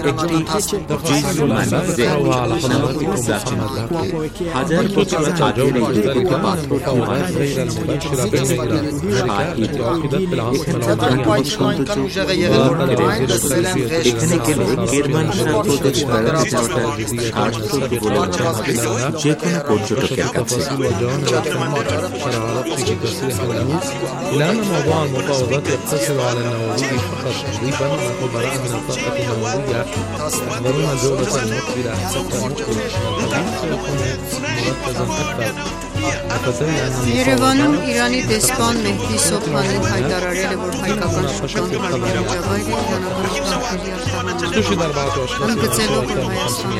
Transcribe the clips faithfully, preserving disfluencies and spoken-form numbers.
একটি জিজুমানিজে নামটি প্রাচীন হাজার বছর আগের এই দুটো পাথর এখানে গেলে কেরমানশাহ প্রদেশ বেড়াতে যাওয়াটা সার্থক বলে মনে হবে যে কোনো পর্যটকের কাছে। لأن موضوع المفاوضات يقتصر على النووي فقط تقريبا الخبراء من الطاقة النووية يحضرون الجولة المقبلة حتى نخرج الحديث سيكون مركزا أكثر. Երևանում Իրանի դեսպան Մեհդի Սոփանին հայտարարել է, որ հայկական շրջան հարմարավայր է իրանական շահերի ընդգծելով Հայաստանի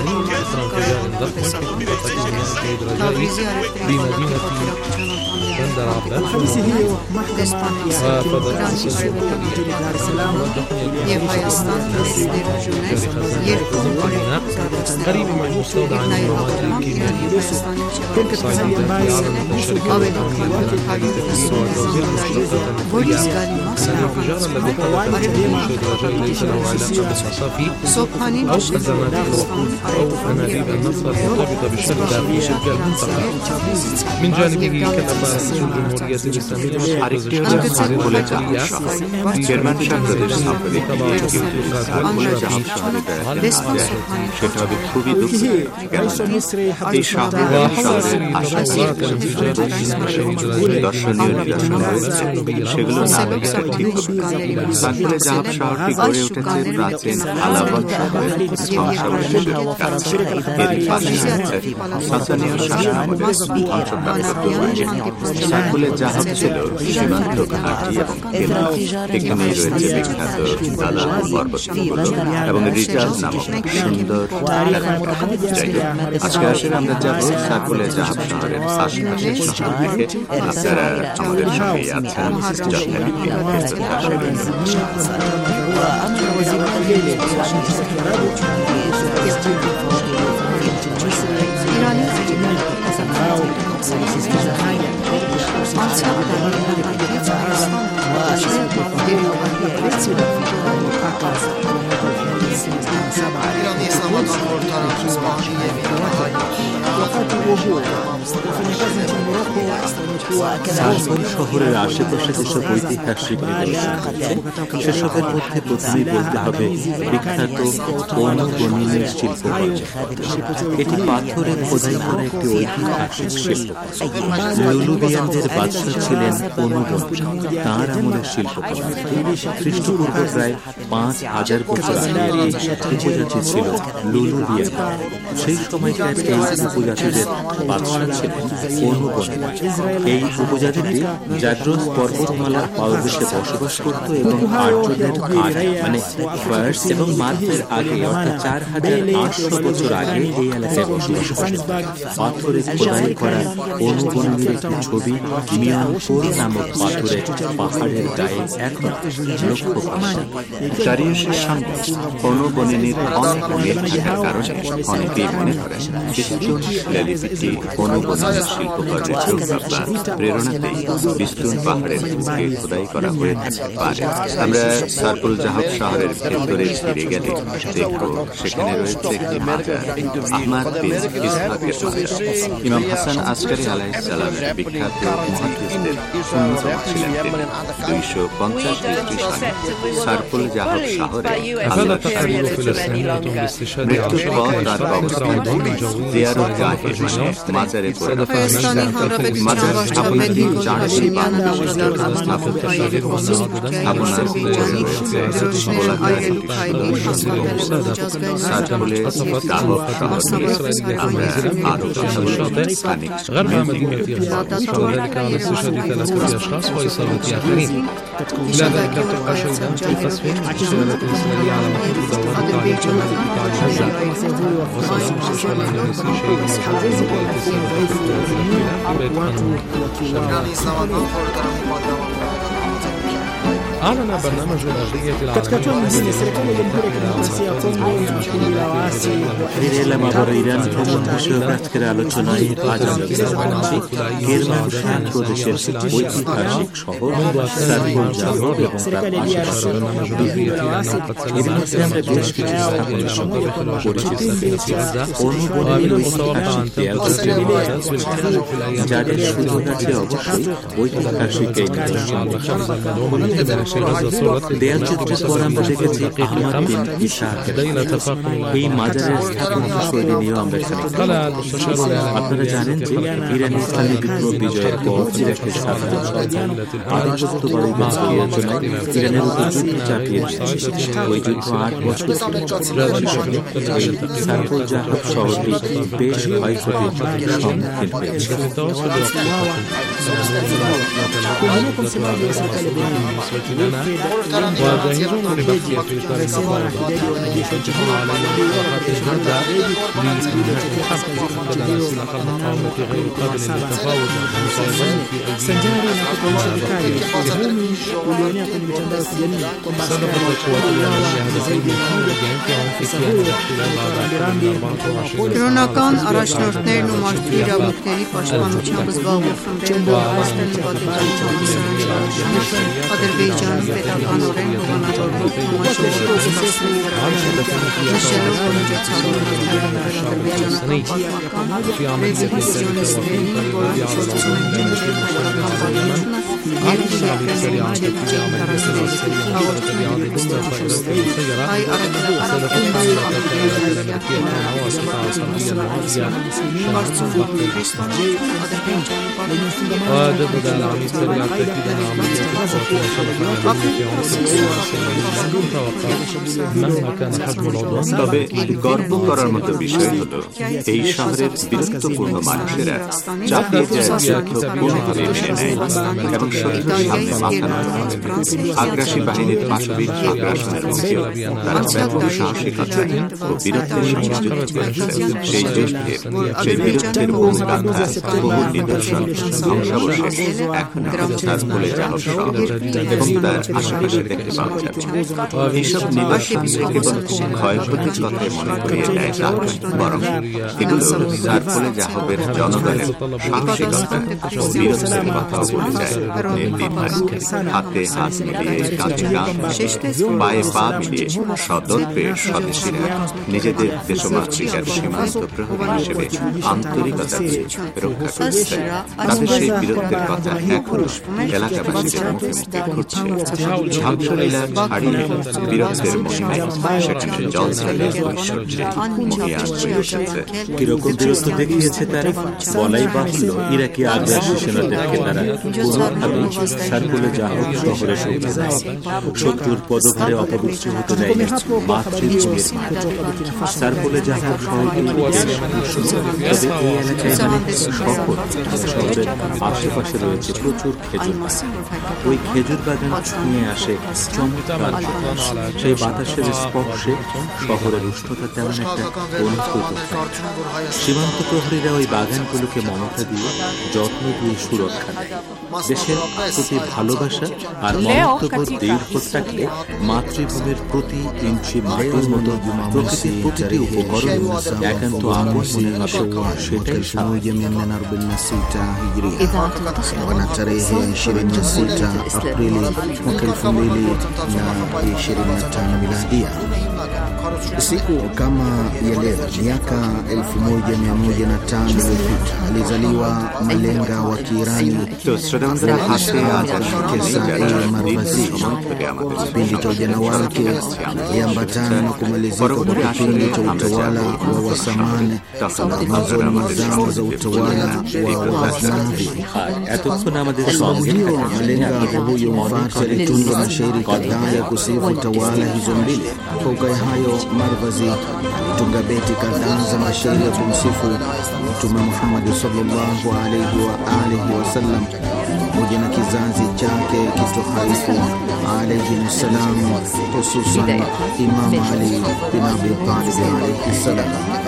Թավրիզի եւ Հայաստան երկու قريب من المستودع المعلوماتي الكيميائي Սոփանին أو خزانات أو أنابيب النفط مرتبطة بشدة بشدة المنطقة. من جانبه كتب رئيس الجمهورية الإسلامية কেরমানশাহ প্রদেশ সাম্প্রতিক সেটা হবে খুবই দুঃখজনক। এই শহরের আশেপাশে দর্শনীয় নিদর্শন রয়েছে, সেগুলো না দেখা ঠিক হবে। সার্কুলে জাহাব শহরটি গড়ে উঠেছে প্রাচীন আলাবন শহরের ধ্বংসাবশেষের কাছে। এরই পাশে আছে সাসানীয় শাসনামলের ধ্বংসপ্রাপ্ত সার্কুলে জাহাব ছিল সীমান্ত ঘাঁটি এবং কেন্দ্র। এখানেই রয়েছে বিখ্যাত দালাল পর্বতগুলো এবং রিজাল নামক সুন্দর আজকে আসলে আমরা যাব সার্কুলে জাহাব শহরের আশেপাশের শহর থেকে। আপনারা আমাদের সঙ্গে আছেন যথারীতি ایرانی اسلام آباد সার্কুল শহরের আশেপাশে যেসব ঐতিহাসিক নিদর্শন আছে সেসবের মধ্যে প্রথমেই বলতে হবে বিখ্যাত অনুবনীনের শিল্পকর্ম। এটি পাথরে খোদাই করা একটি ঐতিহাসিক শিল্প। লুলুবিয়ানদের বাদশা ছিলেন অনুবন, তাঁর আমলের শিল্পকর্ম। খ্রিস্টপূর্ব প্রায় পাঁচ হাজার বছর আগে এই উপজাতি ছিল লুলুবিয়ান। সেই সময়কার এই উপজাতিদের বাদশা ছিলেন অনুবন। এই উপজাতিটি জাগ্রত পর্বতমালার পাদদেশে বসবাস করত এবং আর্যদের আগে মানে ফার্স এবং মার্চের আগে অর্থাৎ চার হাজার আটশো বছর আগে এই এলাকায় বসবাস করত। পাথরে খোদাই করা অনুবনীর একটি ছবি মিয়ানপুর নামক পাথরের পাহাড়ের গায়ে এখন লক্ষ্য করা যায়। দারিউশের সঙ্গে অনুবনীর অনেক মিল থাকার কারণে অনেকেই মনে করেন খ্রিস্টীয় শিলালিপিটি অনুবনীর শিল্পকর্মের প্রভাব বা প্রেরণাতেই বিস্তীর্ণ পাহাড়ের বুকে খোদাই করা হয়ে থাকতে পারে। আমরা সার্কুল জাহাব শহরের ভেতরে ফিরে গেলে দেখব সেখানে রয়েছে একটি মাজার, আহমদ বিন ইসহাকের মাজার। ইমাম হাসান আসকারী আলাইহিস সালামের বিখ্যাত মুহাদ্দিসদের অন্যতম ছিলেন তিনি। দুইশো পঞ্চাশ হিজরি সনে সার্কুল জাহাব শহরে মৃত্যুর পর তার কবরস্থান জিয়ারত গাহে মানে মাজারে পরিণত হয়েছে। মাজার স্থাপনাটি চারটি বানানো স্থাপত্য শৈলীর মতো স্থাপনার রয়েছে গোলাকার সার্কুলে জাহাব শহর নিয়ে আমরা আরো কথা বলব। খানিক وذلك على استشهاد ثلاثة أشخاص وإصابة آخرين. إلى ذلك لم تبقى شهيدا في قصف اشتغلت الإسرائيلية على محيط دولة تعليم شمال قطاع غزة. وصل مستشفى الأندونيسي شهيدا أعلن برنامج الأغذية العالمي ফিরে এলাম আবার ইরান ভ্রমণ বিষয়ক আজকের আলোচনায়। আজ আমরা দেখছি কেরমানশাহ প্রদেশের ঐতিহাসিক শহর সারপুল জাহর এবং তার আশেপাশে। এর মধ্যে আমরা বেশ কিছু স্থাপনা সম্পর্কে পরিচিতি পেয়েছি। অনুবর্ণীয় ঐতিহাসিক দেয়ালগাত্রে যাদের সুযোগ আছে অবশ্যই ঐতিহাসিক এই নিদর্শন। দেয়ালচিত্রের পর আমরা দেখেছি আহমদ বিন ইসহাকের এই মাজারের স্থাপত্য শৈলী নিয়েও আমরা এখানে। আপনারা জানেন যে ইরানি ইসলামী বিপ্লব বিজয়ের পর ইরাকের সাধারণ সরকার আধিপত্যবাদীদের প্রয়োজনে ইরানের উপর যুদ্ধ চাপিয়েছে। ওই যুদ্ধ আট বছর এই সারপুল জাহর শহরটি বেশ ক্ষয়ক্ষতির সম্মুখীন হয়েছে। sanjari na kuonyesha vikali Wazayuni ulionea kwenye mitandao ya kijamii kwamba Կրոնական առաջնորդներն ու մարդու իրավունքների պաշտպանությամբ զբաղվող խմբերն Ադրբեջանում պետականորեն հովանավորվող նշելով, որ միջոցառումները Ադրբեջանի ռևիզիոնիստների որոշեցում են դիմել հայկական তবে গর্ব করার মতো বিষয় হলো এই শহরের বীরত্বপূর্ণ মানুষেরা চাপিয়ে যায় কোনোভাবে মেনে নেয় এবং শত্রুর সামনে মাথা নত করে। আগ্রাসী বাহিনীর পাশবিক আগ্রাসনের মধ্যেও তারা ব্যাপক সাহসিকতায় ও বীরত্বের সঙ্গে যুদ্ধ করেছে। সেই যুদ্ধের সেই বীরত্বের বহুগাথা বহু নিদর্শন ধ্বংসাবশেষ এখন সারপুল জাহর শহর এবং তার আশেপাশে দেখতে পাওয়া যাবে। এইসব নিদর্শন কেবল ক্ষয়ক্ষতির কথাই মনে করিয়ে দেয় তা বরং এগুলো সারপুল জাহরের জনগণের সাহসিকতা ও বীরত্বের কথাও বলে যায়। নির্দ্বিধায় হাতে হাত মিলিয়ে কাঁধে কাঁধ পায়ে পা মিলিয়ে সদর্পে স্বদেশীরা নিজেদের দেশমাতৃকার সীমান্ত প্রহরী হিসেবে আন্তরিকতা দিয়ে রক্ষা করছে। তাদের সেই বীরত্বের কথা এখন এলাকাবাসীদের মুখে মুখে ঘুরছে। ঝাঁকড়ীলা ছাড়িয়ে বীরত্বের মহিমায় সেখানে জল ছাড়িয়ে ঐশ্বর্যে মহিয়ান হয়ে এসেছে। কিরকম বীরত্ব দেখিয়েছে তারা বলাই বাহুল্য। ইরাকি আগ্রাসী সেনাদেরকে তারা কোনোভাবেই সারপুল জাহর শহরে সৌঁছে দেয়। শত্রুর পদভারে অপবিষ্ট হতে দেয় মাতৃভূমির মাঠ। সারপুল জাহর শহরটি তবে এই এলাকায় মানে শহর শহরের আশেপাশে রয়েছে প্রচুর খেজুর বাগান। ওই খেজুর বাগান ছুঁয়ে আসে চমৎকার বাতাস। সেই বাতাসের স্পর্শে শহরের উষ্ণতা তেমন একটা অনুভূত হয়। সীমান্ত প্রহরীরা ওই বাগানগুলোকে মমতা দিয়ে যত্ন দিয়ে সুরক্ষা দেয়। দেশের প্রতি ভালোবাসা আর মমত্ববোধ দীর্ঘ থাকলে মাতৃভূমির প্রতি ইঞ্চি মাটির মতো প্রকৃতির প্রতিটি উপকরণ একান্ত আপন মনে হবে। সেটাই na tarehe ishirini na sita Aprili mwaka elfu mbili na ishirini na tano miladia. Siku kama ya leo miaka elfu moja mia moja na tano iliyopita alizaliwa malenga wa Kiirani Marvazi. Kipindi cha ujana wake aliambatana na kumalizika kwa kipindi cha utawala wa Wasamani na mwanzoni mwa zama za utawala wa Waghaznavi. এতক্ষণ আমাদের সঙ্গে malenga huyo mfalme alitunga mashairi kadhaa ya kusifu tawala hizo mbili. Fauka ya hayo Marvazi alitunga beti kadhaa za mashairi ya kumsifu Mtume Muhammad sallallahu alaihi wa alihi wasallam pamoja na kizazi chake kitoharifu alayhi salam, hususan Imam Ali bin Abi Talib alayhi salam.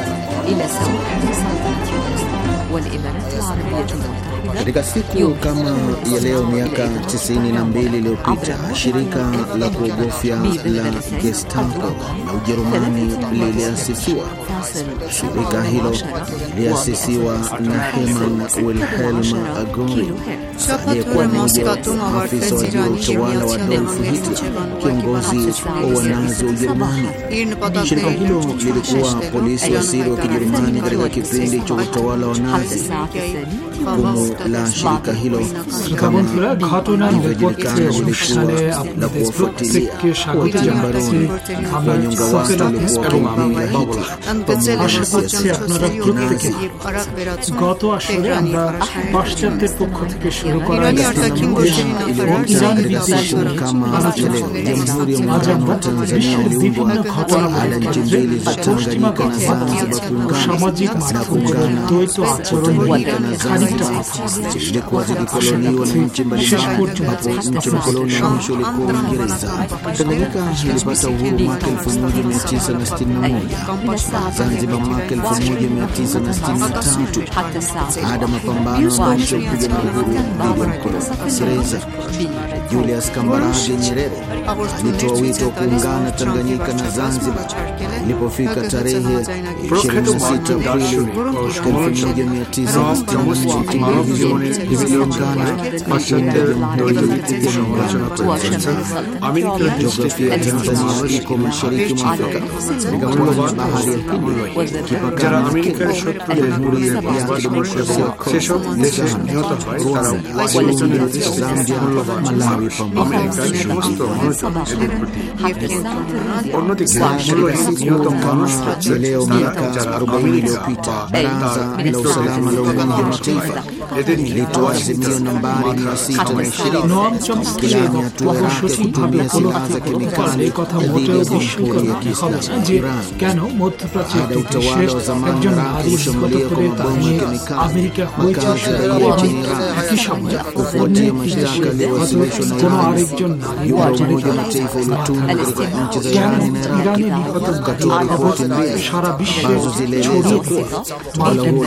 Katika siku kama ya leo miaka tisini na mbili iliyopita, shirika la kuogofya la Gestapo la Ujerumani liliasisiwa. Shirika hilo liliasisiwa na Hermann Wilhelm Göring, aliyekuwa mmoja wa afisa wa juu wa utawala wa Adolf Hitler, kiongozi wa Wanazi wa Ujerumani. Shirika hilo lilikuwa polisi wa siri wa Kijerumani katika kipindi cha utawala wa Nazi. Jukumu la shirika hilo kama ilivyojulikana lilikuwa la kuwafuatilia, kuwatia mbaroni wanyonga watu walikuwa kimpinga Hitler আশা আপনারা প্রত্যেকে গত আসরে আমরা পাশ্চাত্যের পক্ষ থেকে শুরু করা ইরান বিদ্বেষ আজ আমরা বিশ্বের বিভিন্ন ঘটনা পশ্চিমা সামাজিক মাধ্যমের দ্বৈত আচরণ খানিকটা শেষ পর্যন্ত Zanzibar mwaka elfu moja mia tisa sitini na tatu baada ya mapambano ya kupigania uhuru dhidi ya mkoloni Uingereza. Julius Kambarage Nyerere alitoa wito wa kuungana Tanganyika na Zanzibar. Ilipofika tarehe ishirini na sita Aprili elfu moja mia tisa sitini na moja ziliungana kuunda Jamhuri ya Muungano wa Tanzania. Jiografia ya Tanzania iko mashariki mwa Afrika katika pwani ya bahari ya Hindi, যারা আমেরিকার শত্রুদের বিরুদ্ধে বসবাস করছে এবং সেসব দেশে নিহত হয় তারা ওয়াশিংটনের মূল্যবান আমেরিকার সমস্ত মনোযোগ এদের প্রতি। অন্যদিকে মূল্যহীন নিহত মানুষ হচ্ছে তারা যারা আমেরিকা বা তার মিত্রদের এদের নিয়ে ওয়াশিংটন মাথা সামনে নোয়াম চমস্কিলে সঠিকভাবে উপলব্ধি করতে কথা মোটেও বিস্ময়কর হবে না যে কেন মধ্যপ্রাচ্যের দুটি শেষ একজন নারী নিহত করে তা নিয়ে আমেরিকা হয়েছে একই সময় অন্য একটি দেশে কোনো আরেকজন নারী কেন ইরানে নিহত সারা বিশ্বে ছড়িয়ে পড়ে মার্কিন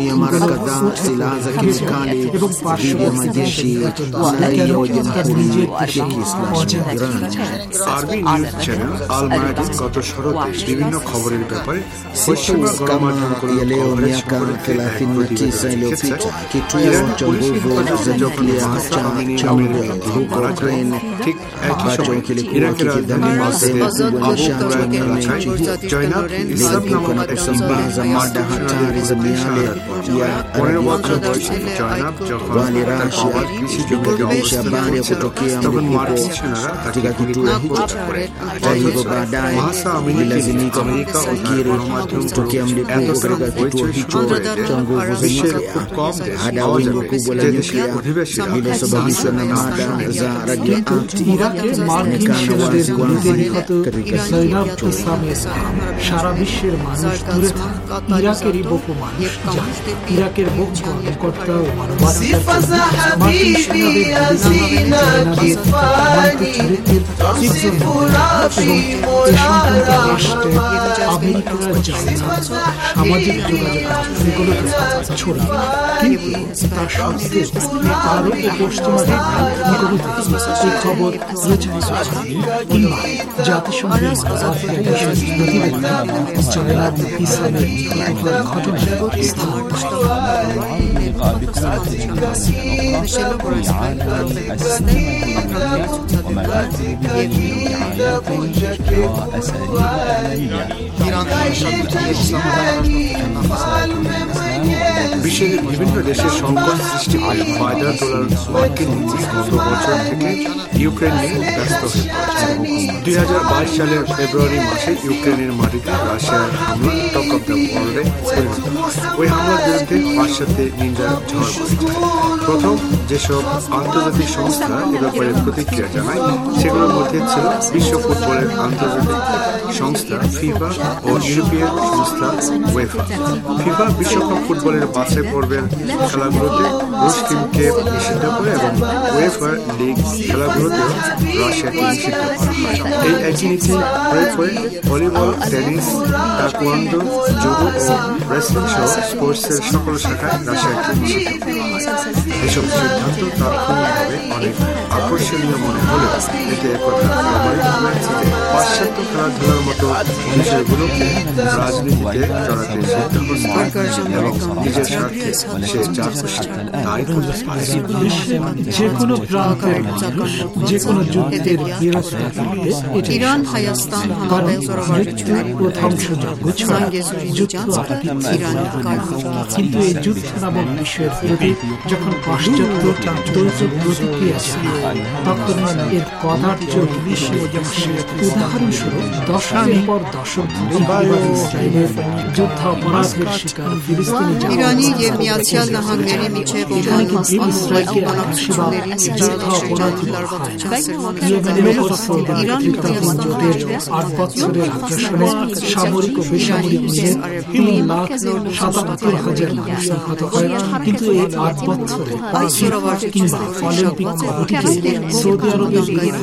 এবং পার্শ্ববর্তী দেশে কেন তার নিজের দেশে আরবি নিউজ চ্যানেল আল মায়াদিন গত শরতে বিভিন্ন খবরের ব্যাপারে পশ্চিমা গণমাধ্যমগুলো leo miaka thelathini na tisa iliyopita kituo cha nguvu za nyuklia cha Chang'e huko Ukraine ambacho kilikuwa kikidhamini sehemu kubwa ya nishati ya umeme nchi hiyo lilipuka na kusambaza mada hatari za miale ya radioaktivi. Wali Russia ilikamilisha habari ya kutokea mlipuko katika kituo hicho. Hata hivyo baadaye ililazimika kukiri kutokea mlipuko katika kituo hicho cha nguvu za nyuklia. Hada wingu kubwa la nyuklia lililosababishwa na mada za radioaktivi inaonekana wazi wazi katika kituo hicho. সারা বিশ্বের মানুষ দূরে থাকে ইরাকেরই বহু মানুষ যায় ইরাকের বহু কর্মকর্তা ও মানবাধিকার আমেরিকার সামাজিক যোগাযোগ মাধ্যমগুলোতে ছড়িয়ে কিন্তু তার সত্ত্বেও আরও পশ্চিমা নিকটতে এই খবর প্রচারিত হয়নি কিংবা জাতিসংঘের মানবাধিকার বিষয়ে প্রতিবেদন জয়নাব ইসলামের ঘটনা বিশ্বের বিভিন্ন দেশের সংকট সৃষ্টি করে ফায়দা তোলার মার্কিন নীতি গত বছর থেকে ইউক্রেন নিয়ে ব্যস্ত হয়ে পড়েছে। দুই হাজার বাইশ সালের ফেব্রুয়ারি মাসে ইউক্রেনের মাটিতে রাশিয়ার হামলা টক অব দ্য ওয়ার্ল্ডে পরিণত হয়। ওই হামলার বিরুদ্ধে পাশ্চাত্যে নিন্দার ঝড় বইছে। প্রথম যেসব আন্তর্জাতিক সংস্থা এ ব্যাপারে প্রতিক্রিয়া জানায় সেগুলোর মধ্যে ছিল বিশ্ব ফুটবলের আন্তর্জাতিক সংস্থা ফিফা ও ইউরোপীয় সংস্থা ওয়েফা। ফিফা বিশ্বকাপ ফুটবলের বাছাই পর্বের খেলাগুলোতে রুশ টিমকে নিষিদ্ধ করে এবং উয়েফা লিগ খেলাগুলোতেও রাশিয়াকে নিষিদ্ধ করা হয়। এই একই নীতি প্রয়োগ করে ভলিবল, টেনিস, টাইকোয়ান্ডো, জুডো ও রেসলিং সহ স্পোর্টসের সকল শাখায় রাশিয়াকে নিষিদ্ধ করা হয়। এসব সিদ্ধান্ত তাৎক্ষণিকভাবে অনেক আকর্ষণীয় মনে হলেও এতে একথা প্রমাণিত হয়েছে যে পাশ্চাত্য খেলাধুলার মতো বিষয়গুলোকে রাজনীতিতে জড়াতে সিদ্ধহস্ত এবং নিজের স্বার্থে সে যা খুশি তাই করতে পারে। যে কোনো প্রান্তের যে কোনো যুদ্ধের বিরোধিতা করতে ইরান হায়াস্তান হামাদের জোরাভারদের প্রথম সুযোগ যুদ্ধ কিন্তু এই যুদ্ধ নামক বিষয়ের প্রতি যখন পাশ্চাত্য দ্বৈত প্রতিক্রিয়া চায় তখন এর পদার্থ উদাহরণস্বরূপ দশকের পর দশক ধরে ইসরায়েলের যুদ্ধ অপরাধের শিকার ফিলিস্তিনি ইরানি եւ Միացյալ Նահանգների միջև ইসরায়েলকে আশীর্বাদ যুদ্ধ অপরাধী আট বছরের আগ্রাসনে সামরিক ও বেসামরিক মিলে তিন লাখ সাতাত্তর হাজার মানুষ নিহত হয়। কিন্তু এই আট বছরে কিংবা অলিম্পিক কমিটিকে সৌদি আরবের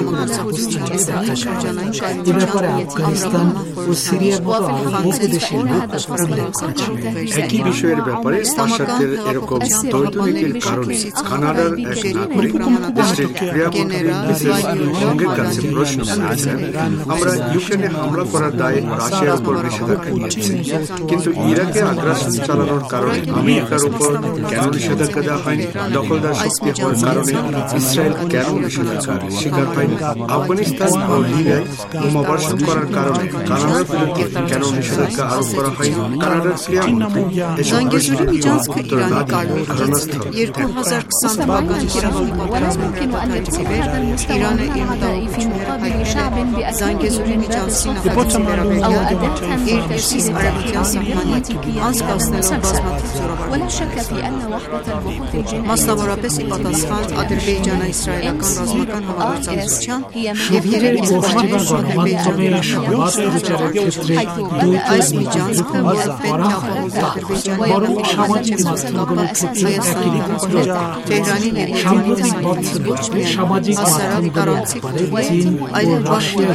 এ ব্যাপারে আফগানিস্তান ও সিরিয়ার মতো আরো বহু দেশের উল্লেখ করেছেন। একই বিষয়ের ব্যাপারে পাশ্চাত্যের এরকম দ্বৈত নীতির কারণে কানাডার এক নাগরিক দেশটির ক্রীড়ামন্ত্রী মিসেস সঙ্গের কাছে প্রশ্ন করেছেন, আমরা ইউক্রেনে হামলা করার দায়ে রাশিয়ার উপর নিষেধাজ্ঞা নিয়েছি, কিন্তু ইরাকে আগ্রাসন চালানোর কারণে আমেরিকার উপর কেন নিষেধাজ্ঞা দেওয়া হয়নি? দখলদার শক্তি হওয়ার কারণে ইসরায়েল কেন নিষেধাজ্ঞার শিকার হয়নি? আফগানিস্তান ও লিবিয়ায় বোমাবর্ষণ করার কারণে কানাডার বিরুদ্ধে কেন নিষেধাজ্ঞা আরোপ করা হয়নি? কানাডার ক্রীড়ামন্ত্রী এসব প্রশ্নের উত্তর না দিয়ে ঘটনাস্থল երկու հազար քսան թվականի Կիրովի պատերազմի հետաքրքիր Իրանը իր մտահոգությունները հայտնել է Զանգեզուրի միջանցքի նախագծի վերաբերյալ իր հյուսիս արևմտյան սահմանի անցկացնելով բազմաթիվ զորավարժություններ, մասնավորապես ի պատասխան ադրբեջանա-իսրայելական ռազմական համագործակցության եւ երեք Ադրբեջանի այս միջանցքը պետք է ապահովի Ադրբեջանի সামাজিক মাধ্যমগুলো থেকে একই তেহরানি সামাজিক মাধ্যমগুলো ব্যাপারে চীন ও রাশিয়ার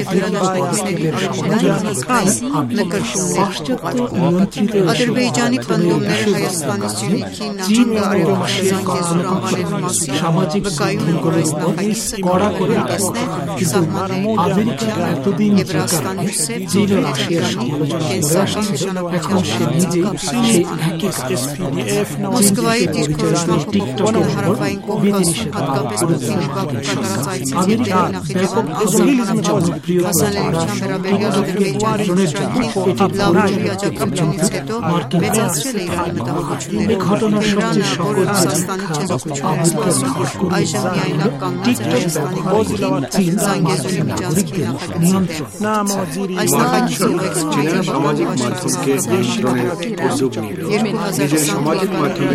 Ադրբեջանի պնդումները Հայաստանի Սյունիքի նախագահ Արևմուտքի Զանգեզուր անվանելու մասին সামাজিক վկայում այս նախագիծը কড়া করে আমেরিকা এতদিন চীন ও রাশিয়ার সমালোচনা করে আসছে, এখন সে নিজে সেই একই কাজ Մոսկվայի դիրքորոշման փոփոխությունը հարավային Կովկասում հատկապես Պուտինի Բաքու կատարած այցից հետո նախիջևան ազգանացած հասանելիության վերաբերյալ Ադրբեջանի շրջանի լավ աջակցությունից հետո մեծացրել է Իրանի մտահոգությունները։ Իրանը, որը Ռուսաստանի չեզոքություններ սպասում, այժմ միայնակ կանգնած է Հայաստանի կողքին Զանգեզուրի միջանցքի նախագծի դեմ։ Այս նախագիծը ուղեկցում է সামাজিক মাধ্যমকে নিয়ন্ত্রণের সুযোগ নিল। নিজের সামাজিক মাধ্যমে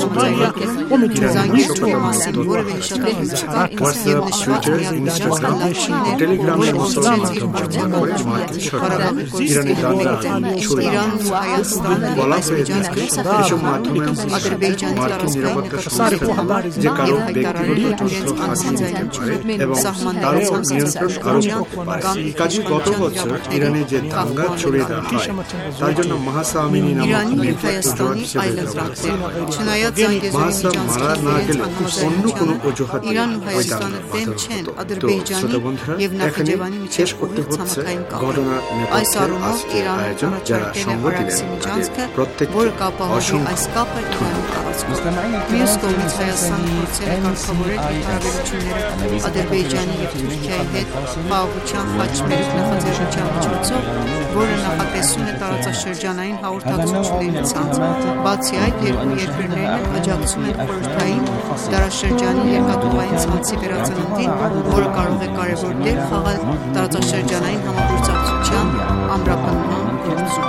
হোয়াটসঅ্যাপ, টুইটার, ইনস্টাগ্রাম, টেলিগ্রাম সমস্ত মাধ্যম ব্যবহার করে মার্কিন সরকার ইরানের দাঙ্গা ছড়িয়ে বলা হয়ে থাকে এসব মাধ্যমে মার্কিন নিরাপত্তা সংস্থা যে কারো ব্যক্তিগত তথ্য হাতিয়ে নিতে পারে এবং তার উপর নিয়ন্ত্রণ আরোপ করতে পারে। কাজে গত বছর ইরানে যে দাঙ্গা ছড়িয়ে দেওয়া হয় তার জন্য মাহসা আমিনী নামক নির্যাতন হিসেবে ব্যবহার করা হয়। মাহসা মারা না গেলে অন্য কোনো অজুহাত শ্রোতা বন্ধুরা, এখানে শেষ করতে হচ্ছে ঘটনা নেপথ্যে আজকের আয়োজন যারা সঙ্গ দিলেন তাদের প্রত্যেককে অসংখ্য ধন্যবাদ। Մյուս կողմից Հայաստանը փորձել է կարգավորել իր հարաբերությունները Ադրբեջանի և Թուրքիայի հետ խաղաղության խաչմերուկ նախաձեռնության միջոցով, որը նախատեսում է տարածաշրջանային հաղորդակցությունների ցանց։ Բացի այդ, երկու երկրներն էլ աջակցում են խորհրդային դարաշրջանի երկաթուղային ցանցի վերածննդին, որը կարող է կարևոր դեր խաղալ տարածաշրջանային համագործակցության ամրապնդման գործում։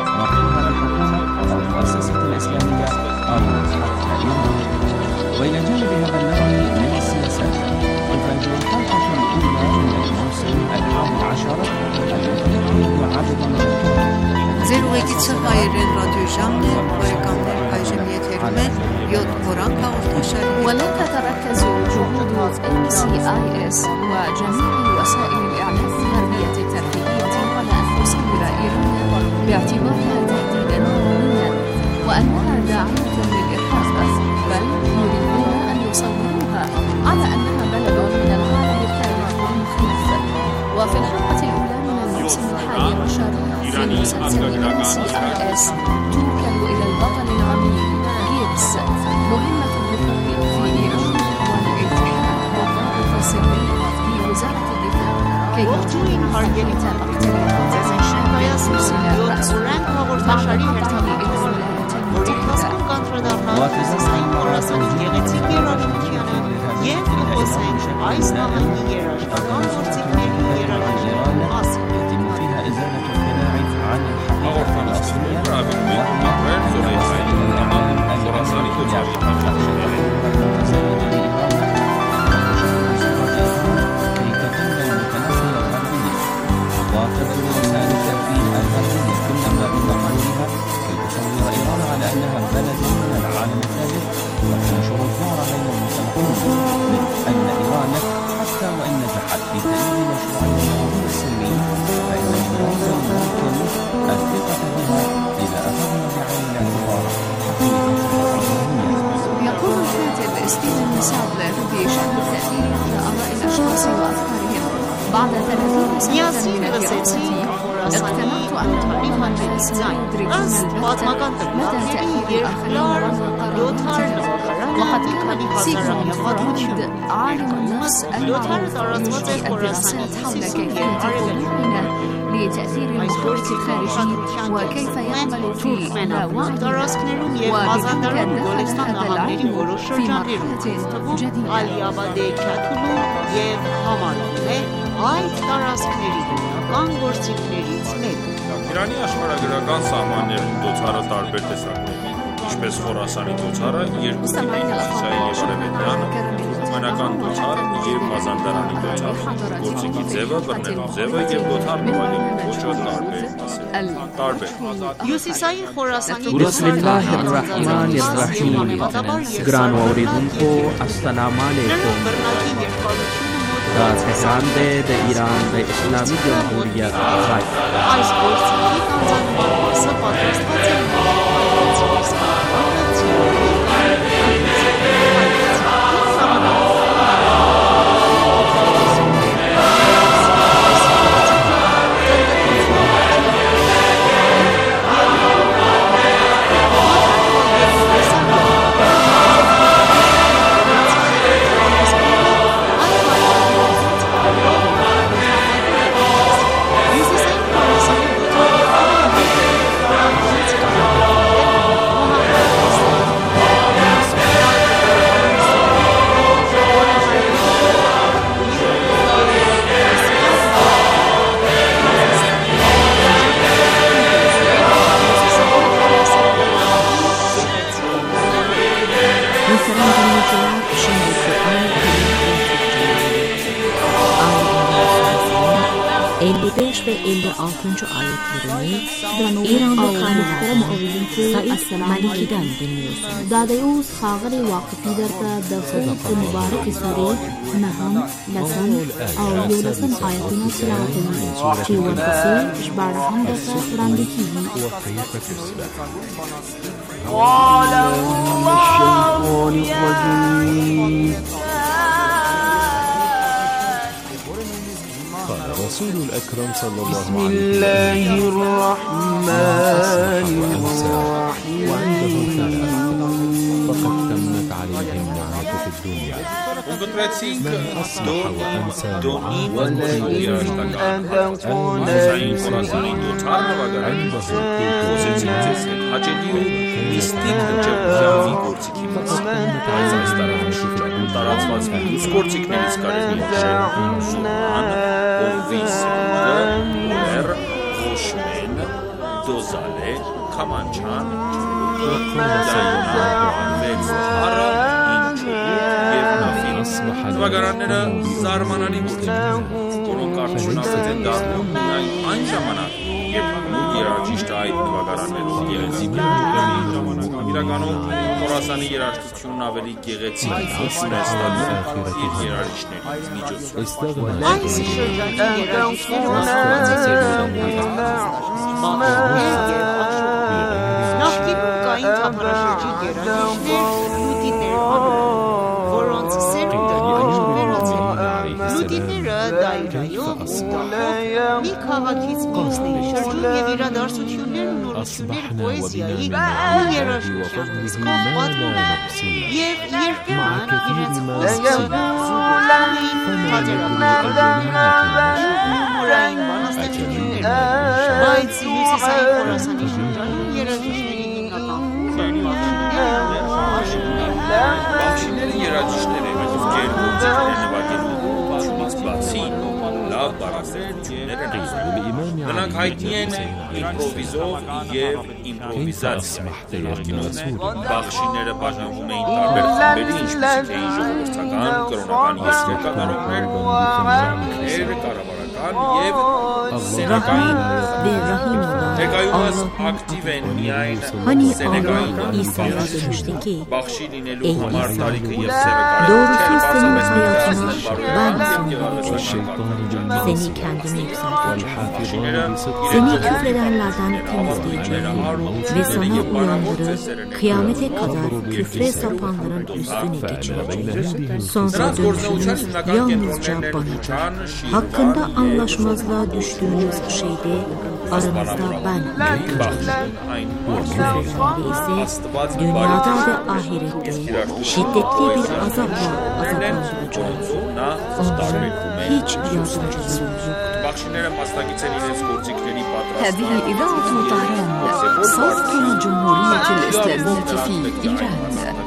وإلى جانب هذا النوع من السياسات تفاجأ الطاقة الأولى من الموسم الحادي عشر التي عدد من Ձեր ուղեկիցը հայերեն ռադիոժամն է, բարեկամներ, այժմ եթեր Եթերում է յոթ օրանգ հաղորդաշարի ولا تتركز جهود إم سي آي إس وجميع وسائل الإعلام الغربية الترفيهية على أن تصور إيران باعتبارها تهديدا عالميا وأنها داعية للإرهاب، بل يريدون أن يصوروها على أنها بلد من العالم الثالث المخيف. وفي الحلقة الأولى من الموسم الحادي عشر في مسلسل إم سي آي إس توكل إلى البطل العميل جيبس مهمة الحرب في إيران والالتحاق بالضابط السري في وزارة الدفاع كي يتم خطة اقتراض الشامية سلسلة رأس بعد قطع الولايات المتحدة. Մոթեսային խորասանի գեղեցիկ երաժշտությունը և կխոսենք այս նահանգի երաժշտական գործիքների երաժշտության մասին։ فيها إزالة الخلاع عن الحقيقة الأصلية كي تكون المتنازل الغربية وتبذل وسائل الترفيه الغربية كل ما بمقامها كي تصور إيران على أنها بلد من العالم الثالث وتنشر الذعر بين المتنقلين من أن إيران حتى وإن نجحت في تأييد مشروع النظام السلمي فإن إيران يمكن الثقة بها إذا أخذنا بعين الاعتبار يقول الكاتب ستيفن سادلر بشأن التأثير على آراء الأشخاص وأفكارهم بعد ثلاثين سنة من الدراسة اقتنعت أن معظم الناس لا يدركون البتة مدى تأثير الآخرين على قراراتهم، وقد كان سيغموند فرويد عالم النفس المعروف يجري الدراسات حول كيفية خروجنا لتأثير المحيط الخارجي وكيف يعمل في لاوعينا، وبذلك دخل هذا العلم في مرحلة جديدة. Իրանի աշխարհագրական սահմաններում դոցարը տարբեր տեսակների, ինչպես Խորասանի դոցարը, երկու տիպի հյուսիսային եւ արևելյան, թուրքմենական դոցարը եւ Մազանդարանի դոցարը, գործիքի ձևը, բռնելու ձևը եւ դոցարը նվագելու ոճը տարբեր են։ Տարբեր։ Հյուսիսային Խորասանի Բիսմիլլահի ռահմանի ռահիմ։ Gran Oriental Assalamu alaikum. از پسند به ایران و اسلامی جمهوریت خواهد. այս գործիքի կանցանվելը elli beş ve elli altıncı ayetlerini İranlı kaynaklara muavizin ki Maliki'den dinliyorsunuz. Dadayuz Xağri Vaqifi derda Dafayt Mübarek Suri Naham Lasan Av Yolasan ayetini tilavetini Çi Vakasi İşbaraham derda Randiki قال الله يا رسول الأكرم صلى الله بسم عليه الله الرحمن الرحيم فقد تمت عليه النعمة في الدنيا Ունգընտրեցինք وأنسى դոնի ولئن أذقنا Սային Խորասանի դոցար նվագարանի խոսեցինք ձեզ հետ հաճելի ու միստիկ հնչեղության մի գործիքի մասին։ Այս այս տարածաշրջանում տարածված մյուս գործիքներից կարելի է նշել Սուհան, Օվիս, Գեր, Ռոշմեն, Դոզալե, Քամանչան, Վեց Հարը, Նվագարանները զարմանալի գործիքներ, որոնք արդյունավետ են դառնում միայն այն ժամանակ, երբ նույն երաժիշտը այդ նվագարաններում գեղեցիկ Իրականում Խորասանի երաժշտությունն ավելի գեղեցիկ հաշուն է ստանում իր երաժիշտների միջոցով։ Այս շրջանի երաժիշտները նախկինում կային թափառաշրջիկ երաժիշտներ, լուտիներ անունով, որոնց սերունդը այժմ վերածել է։ Լուտիները դայրայով ու տախով մի քաղաքից մյուսների շրջում և իրադարձություններն ու նորությունները պոեզիայի ու երաժշտության տեսքով պատմում են և երբեմն իրենց խոսքը զուգորդային պատերազմներ, հումորային բանաստեղծություններ, բայց Հյուսիսային Խորասանի շրջանում երաժիշտների հիմնական Բախշիները երաժիշտներ են, ովքեր գործիքներ նվագելու ուղղությունից բացի լավ բանաստեղծություններ են ասում։ Նրանք հայտնի են իմպրովիզով և իմպրովիզացիայով։ Բախշիները բաժանվում էին տարբեր խմբերի, ինչպիսիք էին ժողովրդական, կրոնական երգերկատարողներ, խմբեր, կառավարական և սենեկային։ Ներկայումս ակտիվ են միայն սենեկային անձինք։ Բախշի լինելու համար տարիքը և սերը Seni kendime yükselteceğim. Seni küfredenlerden temizleyeceğim ve sana uyandırıp kıyamete kadar küfre sapanların üstüne geçireceğim. Sonra dönüşünüz yalnızca banadır. Hakkında anlaşmazlığa düştüğünüz şeyde aranızda ben hükmedeceğim. Küfredenleri ise dünyada ve ahirette şiddetli bir azapla azaplandıracağım. Onlara hiç yardımcılığı yoktur. هذه إذاعة طهران صوت الجمهورية الإسلامية في إيران.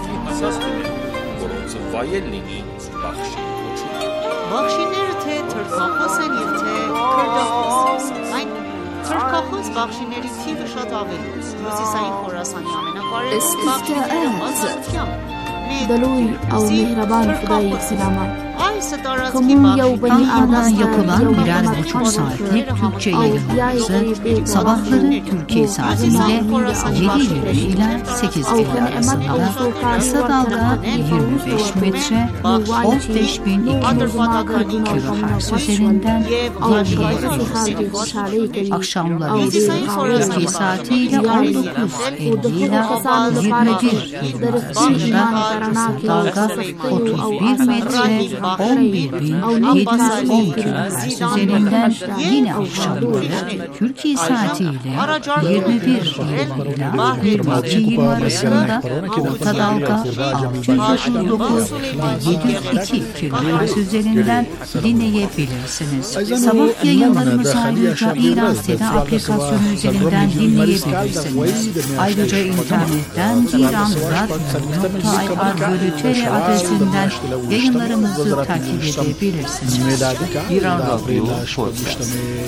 Բախշիները թե թրքախոս են և թե քրդախոս, այն թրքախոս բախշիների թիվը շատ ավելի։ Հյուսիսային Խորասանի ամենակարևոր բախշիները բացառությամբ Dalui au mihraban Khudai Selama. Kamuya Bangkok'tan yapılan birer buçuk saatlik Türkçe yayınlaması sabahları Türkiye saatiyle yedi yirmi ila sekiz elli arasında kısa dalga yirmi beş metre on beş bin iki yüz kırk kilohertz üzerinden dinleyebilirsiniz. Akşamları Türkiye saatiyle on dokuz elli ila yirmi bir yirmi arasında dalga otuz bir metre on bir bin yedi yüz on kilohertz üzerinden yine akşamları Türkiye saatiyle yirmi bir ila yirmi iki yirmi arasında orta dalga altı yüz otuz dokuz ve yedi yüz iki kilohertz üzerinden dinleyebilirsiniz. Sabah yayınlarımızı ayrıca İran Seda aplikasyonu üzerinden dinleyebilirsiniz. Ayrıca internetten iran radyo nokta i r bölü t r adresinden yayınlarımızı takip edebilirsiniz. İran Radyo Podcast.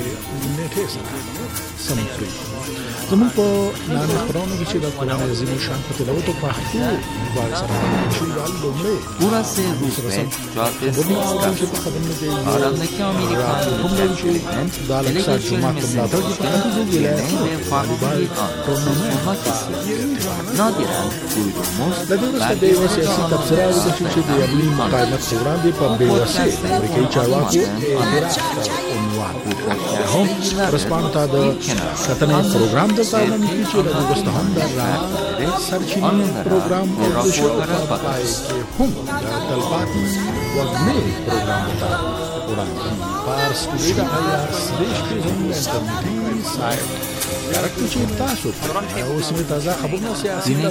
زمون په نامه خبرونه کې چې د قرآن عظیم شان په تلاوت او پښتو باندې سره شروع لومړی Burası Roosevelt Caddesi İstanbul. Arandaki Amerikan ülkelerinden eleştirilmesini isteyen geleneği ve farklı bir an olmak istiyor. Nadiren duyduğumuz belki de siyasi tepsiler de çünkü de yabli mukaymet program de pabdesi Amerika'yı çarvaku unvan. هم رسپان تا د کتنې پروګرام د پاوند کې چې د دوستان د سرچینې پروګرام او د شو پای کې هم د تلپاتي وګړي پروګرام ته وړاندې پارس کې د آیار سریش کې هم انټرنیټي سایت یارکه چې تاسو او سمې تازه خبرونه سیاسي د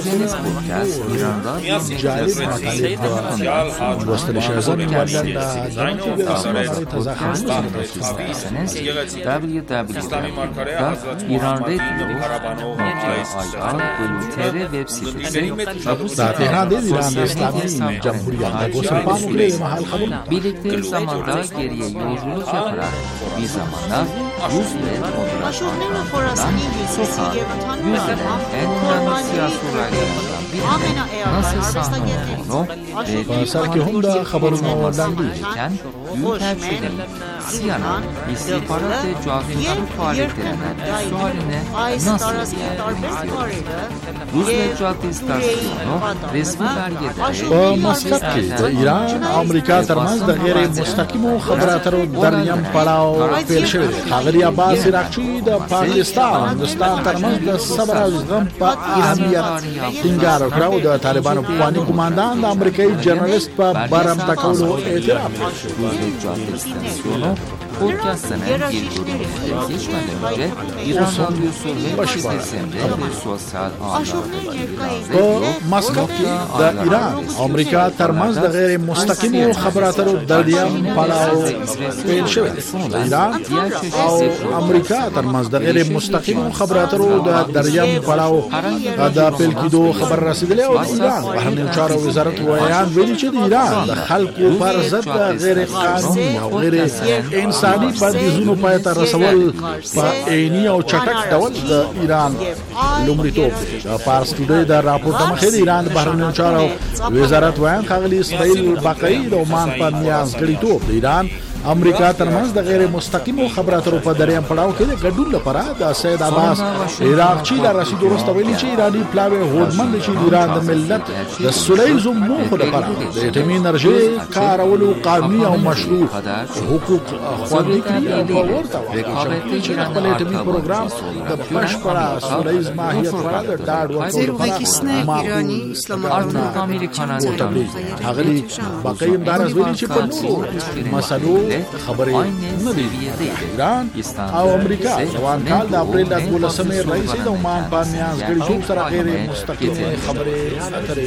جالب مطالب وستل شهزاد کردن د تازه خبرونه دبلیو دبلیو دبلیو nokta iranradio nokta i r bölü t r web sitesi birlikte zamanda geriye yolculuk yaparak bir zamanlar Rus ve moderasyon sokak yüzden en önemli siyasi olaylarından biri nasıl sağlanır onu ve سر کې هم دا خبرونه وړاندې büyük elçilerin Սիանան իստիպարատ է ջավինարու ֆարետերն սուարինե مسقط کې د ایران او امریکا ترمنځ د غیر مستقیمو خبراتو درمیان پړاو پیل شوی دی. ښاغلي عباس عراقچي د پاکستان او هندوستان ترمنځ د صبر او زغم په اهمیت ټینګار وکړ او د طالبانو پخواني قوماندان د امریکایي جرنالست په برمته کولو اعتراف Podcast'ın gelişmelerinde İran'dan bir soru sesinde ve sosyal ağlarda مسقط کې د ایران او امریکا ترمنځ د غیر مستقیمو خبراتو درمیان پړاو پیل شوی دی. د ایران او امریکا ترمنځ د غیر مستقیمو خبراتو د درمیان پړاو د پیل کېدو خبر رسیدلی او ایران بهرنیو چارو وزارت ویان ویلي چې د ایران د خلکو پر ضد غیر قانوني او غیر انساني بندیزونو پای ته رسول په عیني او چټک ډول د ایران لومړیتوب دی. د پارس ټوډے د راپور مخې د ایران بهرنیو چارو وزارت ویان ښاغلي اسماعیل باقري د عمان په میانځګړیتوب د ایران امریکا ترمنځ د غیر مستقیمو خبراتو په دریم پړاو کې د ګډون لپاره د سید عباس عراقچي د رسید ورسته ویلي چې ایراني پلاوی هوډمن چې د ایران د ملت د سولهییزو موخو لپاره د اټومي انرژي کارولو قانوني او مشروع حقوق خوندي کړي او ورته وایي چې خپل اټومي پروګرام د بشپړه سولهییز ماهیت لپاره د ډاډ ورکولو لپاره ایراني اسلامي امریکایان هغه باقي انداز ویلي چې په نورو مسلو خبرې نه دی. ایران او امریکا روان کال د اپریل د دولسمې رئیس د عمان په میانځګړیتوب سره غیر مستقیمه خبرې اترې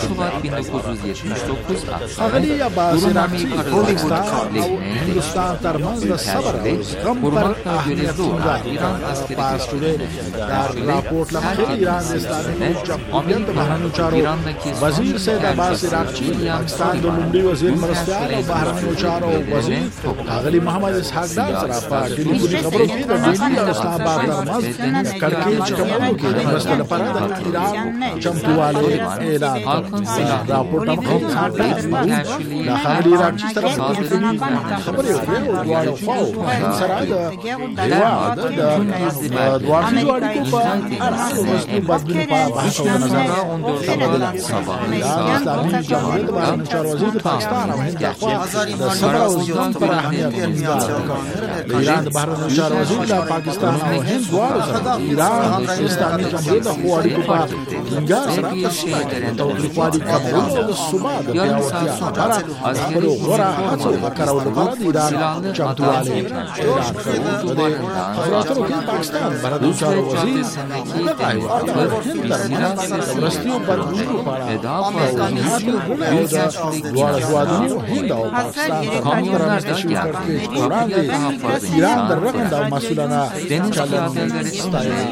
ښاغلي عباس عراقچي پاکستان او هندوستان ترمنځ د صبر او زغم پر اهمیت ټینګار پاس ټوډے دا راپورټ لمخې ایران د اسلامي جمهوریت د بهرنیو چارو وزیر سید عباس عراقچي پاکستان د لومړي وزیر مرستیال او بهرنیو چارو وزیر ښاغلي محمد اسحاق ډار سره په ټلیفوني خبرو کې د ډیلی او اسلام آباد ترمنځ کړکېچ کمولو کې د مرستې لپاره د ایران چمتووالی اعلان کړ. راپورټ مخکې د ښاغلي عراقچي سره ټلیفوني خبرې وکړې او دواړو خواو سره د هېواد د دواړو اړیکو په اړه د وروستي بدلون په بحث او نظر تبادله اسلامي جمهوریت د بهرنیو چارو وزیر د پاکستان او هند لخوا د صبر او زغم پر اهمیت ټینګار وکړ. د ایران د بهرنیو چارو وزیر د پاکستان او هند دواړو سره ایران اسلامي جمهوریت د ښو اړیکو په ټینګار سره تاوتریخوالي کمولو او د ثبات د پیاوړتیا لپاره خپلو غوره هڅو د کارولو لپاره د ایران چمتووالی اعلان کړ. په دې خبراتو کې پاکستان بهرنیو چارو وزیر دغه هېواد او هند ترمنځ د مرستیو بدلونونو په اړه توضیحات ورکړل او د دواړو هېوادونو هند او پاکستان ترمنځ د شوي کړکېچ په وړاندې ایران د رغنده او مسؤلانه چلند ستایي.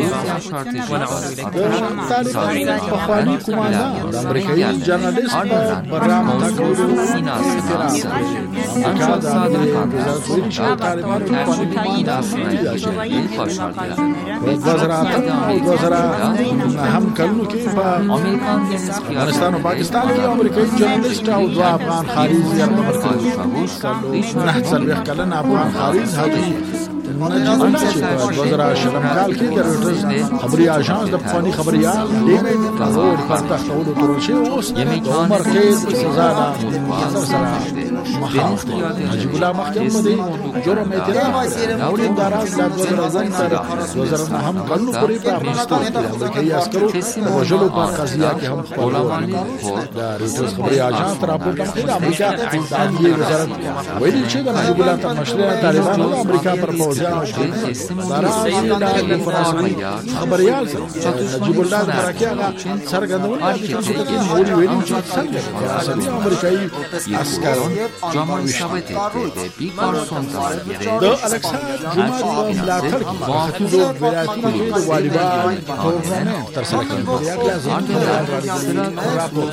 د طالبانو پخواني قوماندان د امریکایي جرنالست په برنامه کولو اعتراض امریکا د وزارت ویلي چې طالبانو پخواني قوماندان په دوه زره اته او دوه زره نهم کلونو کې په افغانستان او پاکستان کې امریکایي جرنالست او دوه افغان خارجي یرغمل کړي. نه څلوېښت کلن افغان خارج حاجي نجیب الله چې په دوه زره شلم کال کې د رویټرز خبري اژانس د پخواني خبريال ډیوډ راور په تختولو تورل شوی اوس د عمر قید سزا نه سره مخاطب نجیب الله محکمه دی جرم اعتراف او اندراز د دوه زره زن تر دوه زره نهم کلونو پورې په افغانستان کې امریکایي عسکرو د وژلو په قضیه کې هم خپل د رویټرز خبري اژانس راپور کوي. د امریکا د عدلیې وزارت ویلي چې د نجیب الله تر مشرۍ طالبانو د امریکا پر پوځیانو سره د فرانسوي خبريال سره نجیب الله د مرکه څرګندونه کوي چې موږ ویلو چې څنګه فرانسوي امریکایي عسکر جامعه ثابت ده بیکار سنتار د الکساندر جمعه په ملاتړ کې په ختیځو ولایتونو کې د والیبال تورنمنت ترسره کیږي. لازم راپور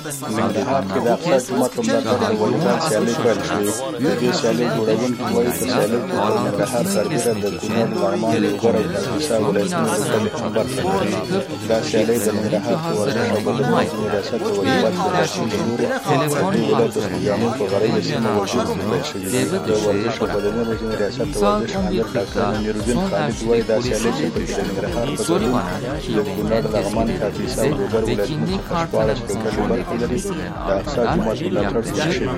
کندهار کې د خپل حکومت د والیبال سیالي پیل شوې. د سیالي جوړونکو وایي هر سربیره د کونړ لغمان لوګر او کاپیسا ولایتونو مختلف نمبر لري دا سیالۍ د ننګرهار په ورزش او بدن وزني ریاست د والیبال فدراسیون له لوري د ولایت د خوږیاڼو په غړیو سیمه وژل کېدای شوي د ورزش او بدن وزني ریاست د ورزش مدیر ډاکټر منیرالدین خالد وایي دا سیالۍ چې پکې د ننګرهار په ضرور د کونړ لغمان کاپیسا او لوګر ولایتونو څخه شپاړس ټوټلې برخې لري د اقصی جومات ملاتړ څخه شوي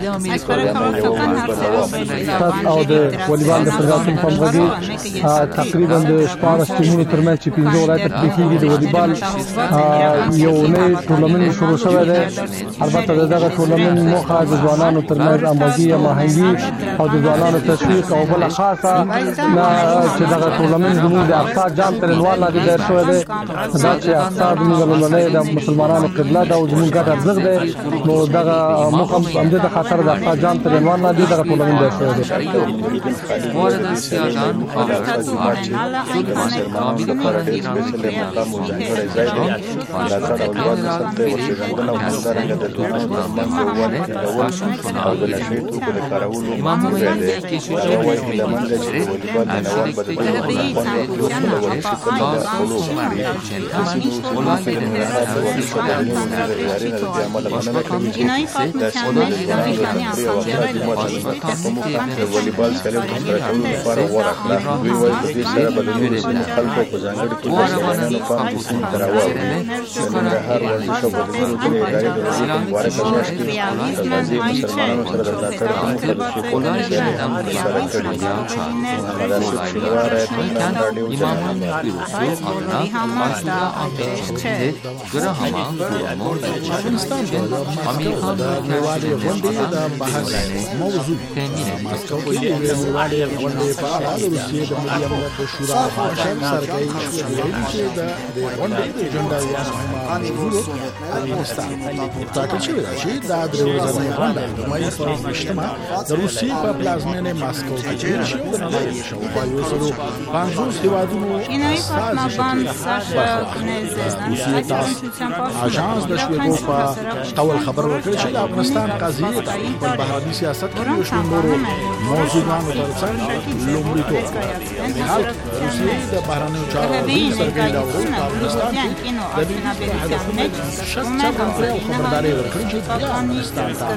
دي او د والیبال د فدراسیون په مغږی تقریبا د شپاړس ټیمونو ترمنځ چې پنځه ولایت پکې کېږي د والیبال یو نوی ټورنمنټ شروع شوی دی. البته دغه ټورنمنټ موخه د ځوانانو ترمنځ همغږي یا ماهنګي او د ځوانانو تشویق او بل خاصه چې دغه ټورنمنټ زموږ د اقصی جام تر عنوان لاندې دایر شوی دی. دا چې اقصی زموږ لومړنۍ د مسلمانانو قبله ده او زموږ ګډ ارزښت دی، نو دغه موخه همدې د خاطر د اقصی جام تر عنوان لاندې دغه ټورنمنټ دایر شوی دی. وارد سیاحان مقابلت صورت کامل لپاره ډېر سپیشل مقام او ځانګړی ځای دی. ملاتړ او لوړ نسل ته ورسېږندنه او همدارنګه د ټولنې ترمنځ یووالی ټینګول او د نشهیي توکو د کارولو مخنیوی دی. هغه وایي هیله مند دی چې د والیبال مینوال به د بل خوند واخلي او خپله ورزشي کلي به فالو وکړي. د ننګرهار د ورزش او بدني وزیر د ادارې نه د دې امله مننه کوي چې داسې ځوانان د تفریح او افراطي موضوعات په موخه د والیبال سیالۍ ترسره کولو لپاره غوره کړه. دوی وایي په دې سره به د نورو سیمو خلکو په ځانګړي توګه سیلانیانو پام دې سیمې ته راواوړي. د ننګرهار ورزش او بدني روزنې ادارې د روژې په مبارکه میاشت کې د غازي مسلمانانو سره د ملاتړ په موخه د څو کلونو سیالۍ ترسره کړې دي. محمد آصف شینوار رایت لندن راډیو افغانستان نړیوالې غونډې د بحث موضوع ماسکو کې د نړیوالې غونډې په اړه د روسیې د ملي امنیت شورا مشر سرګئی شویګي چې د غونډې د اجنډا یو مهمه موضوع افغانستان ټاکل شوې ده چې دا د ورځنۍ غونډه د مې په اجتماع د روسیې په پلازمینه ماسکو کې جوړ شو. د نړۍ شو په یو سلو پنځوس هیوادونو اژانس د شویګو په ډول خبر ورکړي چې د افغانستان قضیه د بهرني سیاست کې یو شمېر نورو موضوعاتو ترڅنګ لومړیتوب لري. په حال کې روسیې د بهرنیو چارو وزیر سرګئی لاوروف په افغانستان کې د دې هدفونو شک څرګندوي او خبرداری ورکړي چې د افغانستان ته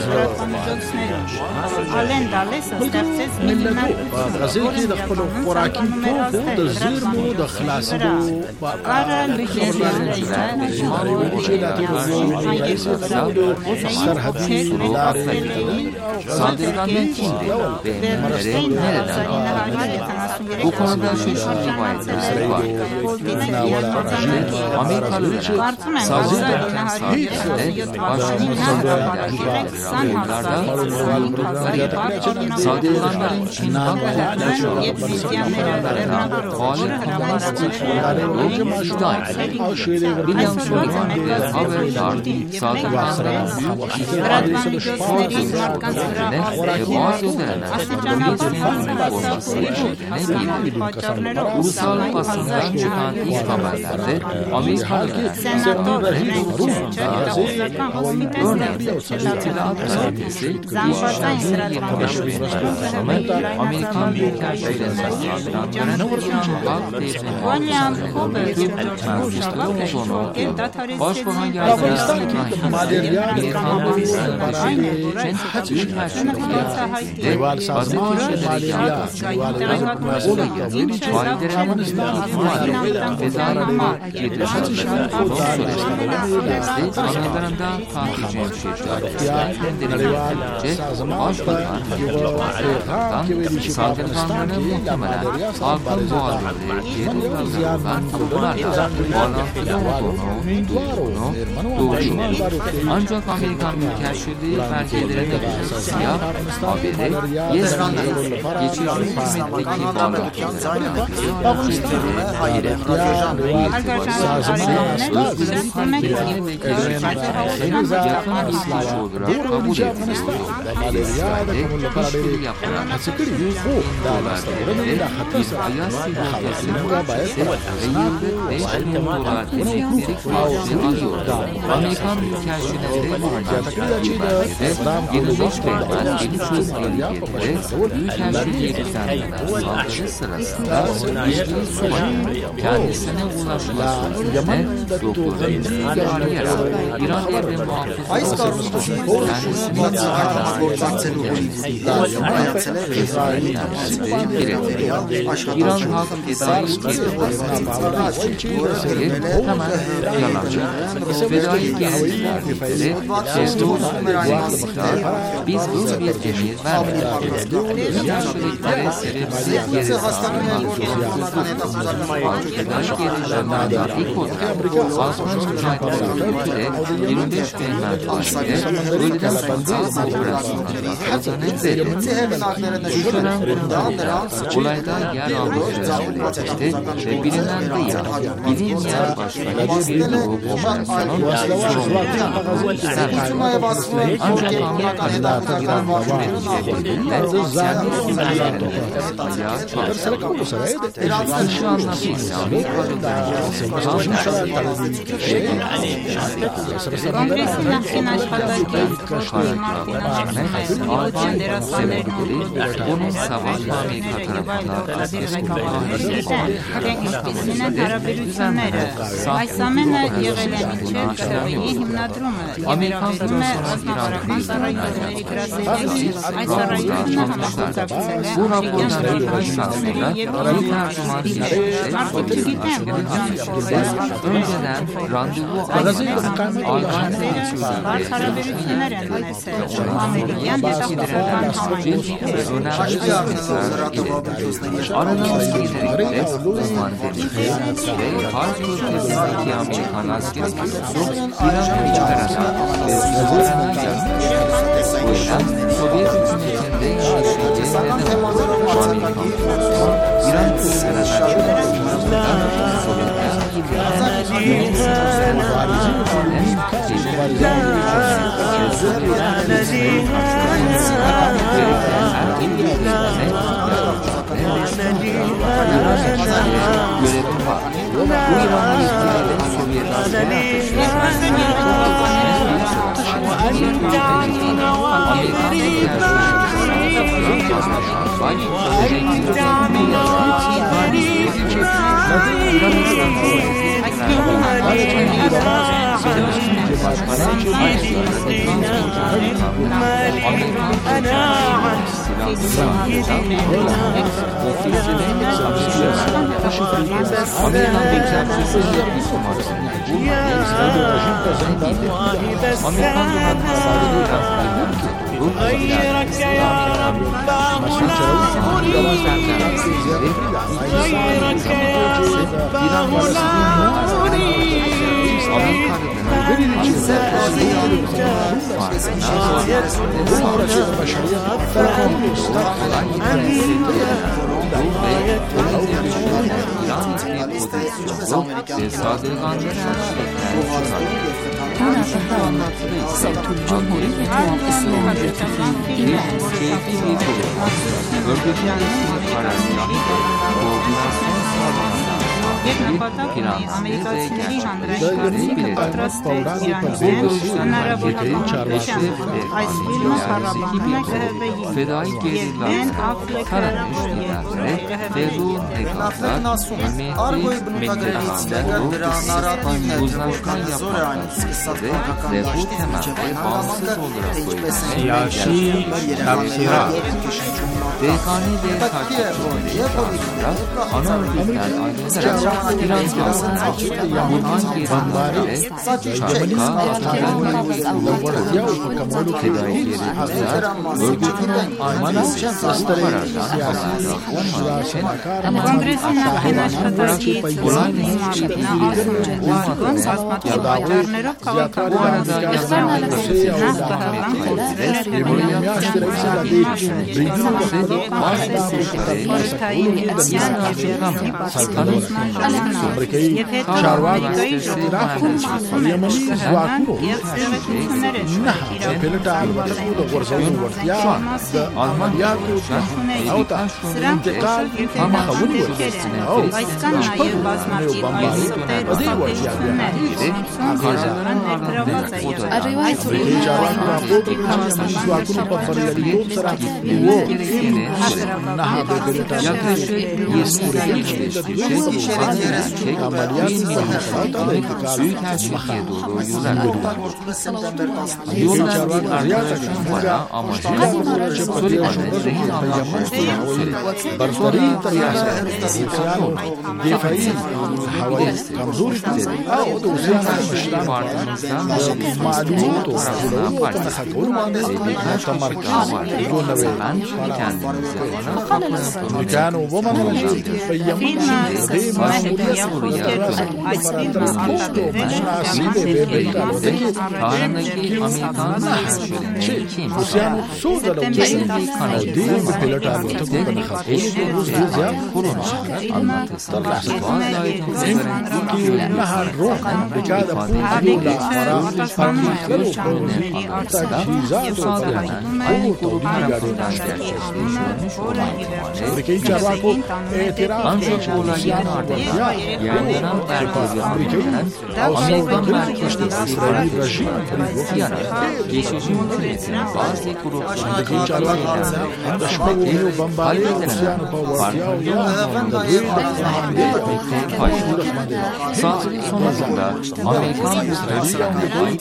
په غزه کې د خپل خوراکي توکو د زیرمو د خلاصېدو په اړه خبرداری ورکړي چې د سرحدي لارې صادرکننده Çin ve nereden nereden bu konuda şaşırtıcı rivayetler var. Amerikalılara saldırırken saldırıda başvurulmakta saldırılanların Çin banklarına çalışmalarına muhalif komünist olduğu iddia edilir. William Sullivan ve Howard Hart saldırılanların büyük ifadesi üzerine ve bazı üzerine Filistin üniforması şeklinde bir ulusal basından çıkan ilk haberlerde Amerikalıların örneğin İttihat Gazetesi İşler'in yirmi beş Kasım'da Amerikan Büyükelçiliğinden saldıranların halk devletinin Türk-Türkmen olduğunu okuyor. Başbakan Yardımcısı İbrahim Amerikanların için Büyükelçiliği ve Batıkeşileri yardımcılarından olayı faydalarının ihtimalle ve daima yetiştiricilerin son süreçte anılarında tatil cemşirciler kendilerince başbakan tarafından saldırganların muhtemelen halkın muhalifleri geri kaldırılan bunlarla bağlantılı olduğunu doğruluyor. Ancak Amerikan Büyükelçiliği belgelerine göre siyah haberi Yemen'de geçici hükümetteki bağlantılarına hayır özgürlük hareketini ve gelişmekte yakın ilişki olarak kabul ediliyor. İsrail'de işbirliği yaparak yüz bin dolar değerinde bir Ayas sigortası muhabbesi ve yılda beş bin dolar elektrik maaşı alıyordu. Amerikan Büyükelçiliği bu belgede yirmi beş beyler yeni çözümleri büyük elçiliği düzenlenen saldırı sırasında ilgili subayın kendisine ulaşması üzerine doktorlarını arayarak İran Devlet Muhafızı kendisini İran halk fedai gerilikleri hemen yalanlar. Fedai gerilikleri doğrusu mühendislikler biz böyle bir emir vermedik. Yaşlılıkları sebepsiz geri sağlamak fedai geriliklerden ilk olarak Alman mücadeleleri yirmi beş bin menfaatine öğleden sonra operasyonlarına kazanan verildi. Suçlanan kurumlarıyla olayda yer almışları söylemişti ve bilinen değil, bilinmeyen başka hiçbir grup operasyonun sorumlu. Ancak Amerika'da İran hükümetiyle birlikte kendi sınırlarını ayağa çarptı. Şu anlamda İslami Կոնգրեսի նախկին աշխատակի Ռոշմի Մարտինաշյանը Ալբան դերասաններն onun savaşları թե ինչպիսին են հարաբերությունները։ Այս ամենը եղել է մինչև ԿՀՎ-ի հիմնադրումը և վերաբերում է ռազմավարական ծառայությունների գրասենյակի այս ծառայությունը համագործակցել է ամերիկյան ռազմավարությունների և ինքնարժանների հետ։ Մարդիկ չգիտեն, որ önceden randevu almadan Բարձ հարաբերություններ են ունեցել ամերիկյան դատախազական Aranın liderlikle uzman dedikleri ve Fars bölgesindeki Amerikan askeri filosu İran'ın çıkaracak ve üzerine gelmiştir. Bu yüzden Sovyet hükümetinde işleyeceği neden olur? Amerikan filosu İran çıkaracak çıkaracak Sovyetler görevim var. Bu İran'ın yetkilileri غيرك يا رب لا أريد غيرك يا رب لا هنا تهران صوت الجمهورية الإسلامية في إيران. Եվ նպատակն է ամերիկացիների հանրայնացիքը պատրաստ է Իրանին հնարավորական այս ֆիլմը փառաբանում է ԿՀՎ-ի և Ben Affleck-ը Siyasi tafsirat D K N ve takipçileri karşısında ana örgütler ayrılarak İran siyasında hangi İranlarla şarkı Atatürk'ün fedai gerilikler örgütünün aynı karardan haberdar olmadığı için Կոնգրեսի նախկին աշխատակի Ռոշմի Մարտինաշյանը ասում է, որ պատճառներով քաղաքական նախ ԿՀՎ-ն խոսել է آمریکایی چارواکو اعتراف کړی چې یمني ځواکونو نه د پیلوټ الوتکو د غورځولو وړتیا د عملیاتو او ته انتقال مخه ونیول او شپږ نوي بمباري په دې وړتیا الرواية امریکایي چارواکو راپور ورکړی چې ځواکونو په بریالیتوب سره وو نه د پیلوټ برتری ترلاسه روسیانو دفاعي هوایي کمزوري او د روسیانو مشرانو معلوماتو راټولولو په نښه کولو باندې تمرکز وکړي. امریکایانو ومنله چې په یمن کې د دې ماموریت ترلاسه کولو لپاره تر ټولو مناسبې بیلټ الوتکې چې روسیانو څو ځله وویل او دې د پیلوټ الوتکو په نښه کولو روس ډېر زیات ترلاسه کړي. نهر روح امریکا د پولیو لپاره پرمختللو پروژې تجهیزاتو او تولید لري. امریکایي چارواکو اعتراف کړی چې روسیانو وړتیا امریکایي او سعودي اسرائیلي رژیم امریکایي چارواکو د شپږو نویو بمبارۍ روسیانو په وړتیاو یا د دوی د sonucunda Amerikan İsrail'i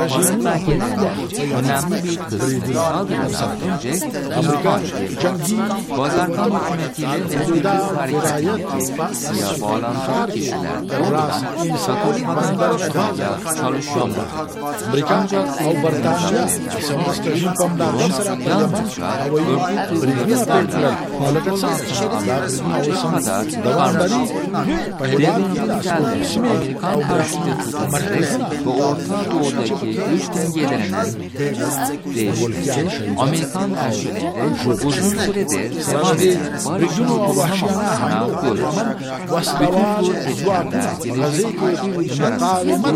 önemli bir kısmı saldırıdan önce Amerikan Bazarkan hükümetiyle tedbirsiz hareket siyah bağlantılı kişiler doğrudan Katolik vatandaşlarla çalışıyorlar. Ancak Britanya yalnızca örgütlü hükümetlerle Amerika'ya kadar karşı devrimci Amerikan karşıtı tutumları ve Orta Doğu'daki güç dengelerinin değişmesi Amerikan karşılığında uzun süredir devam eden barışın bulunamasına görür. Bütün bu seçimler Birleşik Devletler arasında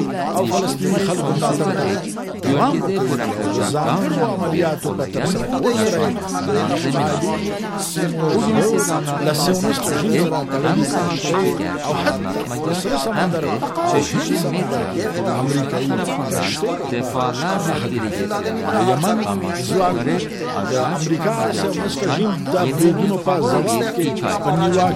bölgede bırakılacak daha önemli olayan yaşantılardan zemini. Bugün siz anlatmakta hem karşı anlatmakta hem de çeşitli medya kurumları tarafından defalarca dile getirilen amaçları aşağı çıkaracaklar yeni bir politik hikaye.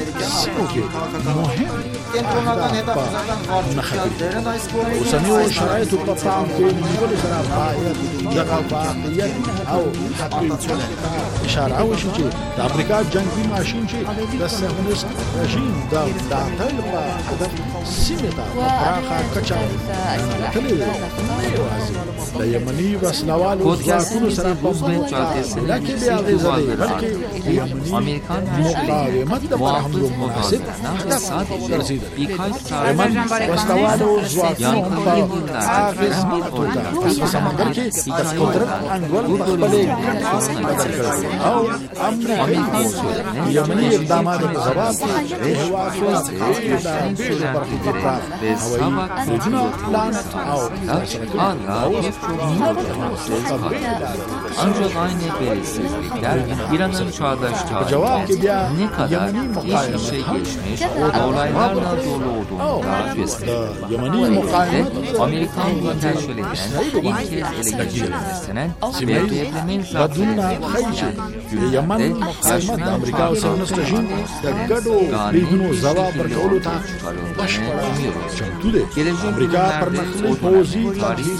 اوسنیو شرایطو په پام کې نیولو سره باید دغه واقعیت او حقیقت اشاره وشي چې د امریکا جنگي ماشین چې د صهیونیست رژیم د ملاتړ په هدف سیمې ته پراخه کچه تللی دی. د یمني وسلوالو ځواکونو سره په مقابله کې بې اغېزه دی، بلکې د یمني مقاومت لپاره هم یو مناسب هدف ګرځېدلی. یمن وسلوالو ځواکونو په اغېزمنه توګه په سمندر کې د قدرت انډول په خپلې ګټې بدل کړی او امریکا یمني اقداماتو په ځواب کې د هېواد د بېلو برخو کې پراخ هوایي بریدونه پلان او ancak aynı belirsizlikler İran'ın çağdaş tarihinde ne kadar hiçbir şey geçmiş olaylarla dolu olduğunu da gösteriyor. Böylelikle Amerikan yeterşelinden ilk kez ele geçirilmesine ve devlemin zaferine ulaşan günlerde yaşayan Amerikan galip bir şekilde ortaya çıkarıldığını umuyoruz. Gelecek günlerde o tarihi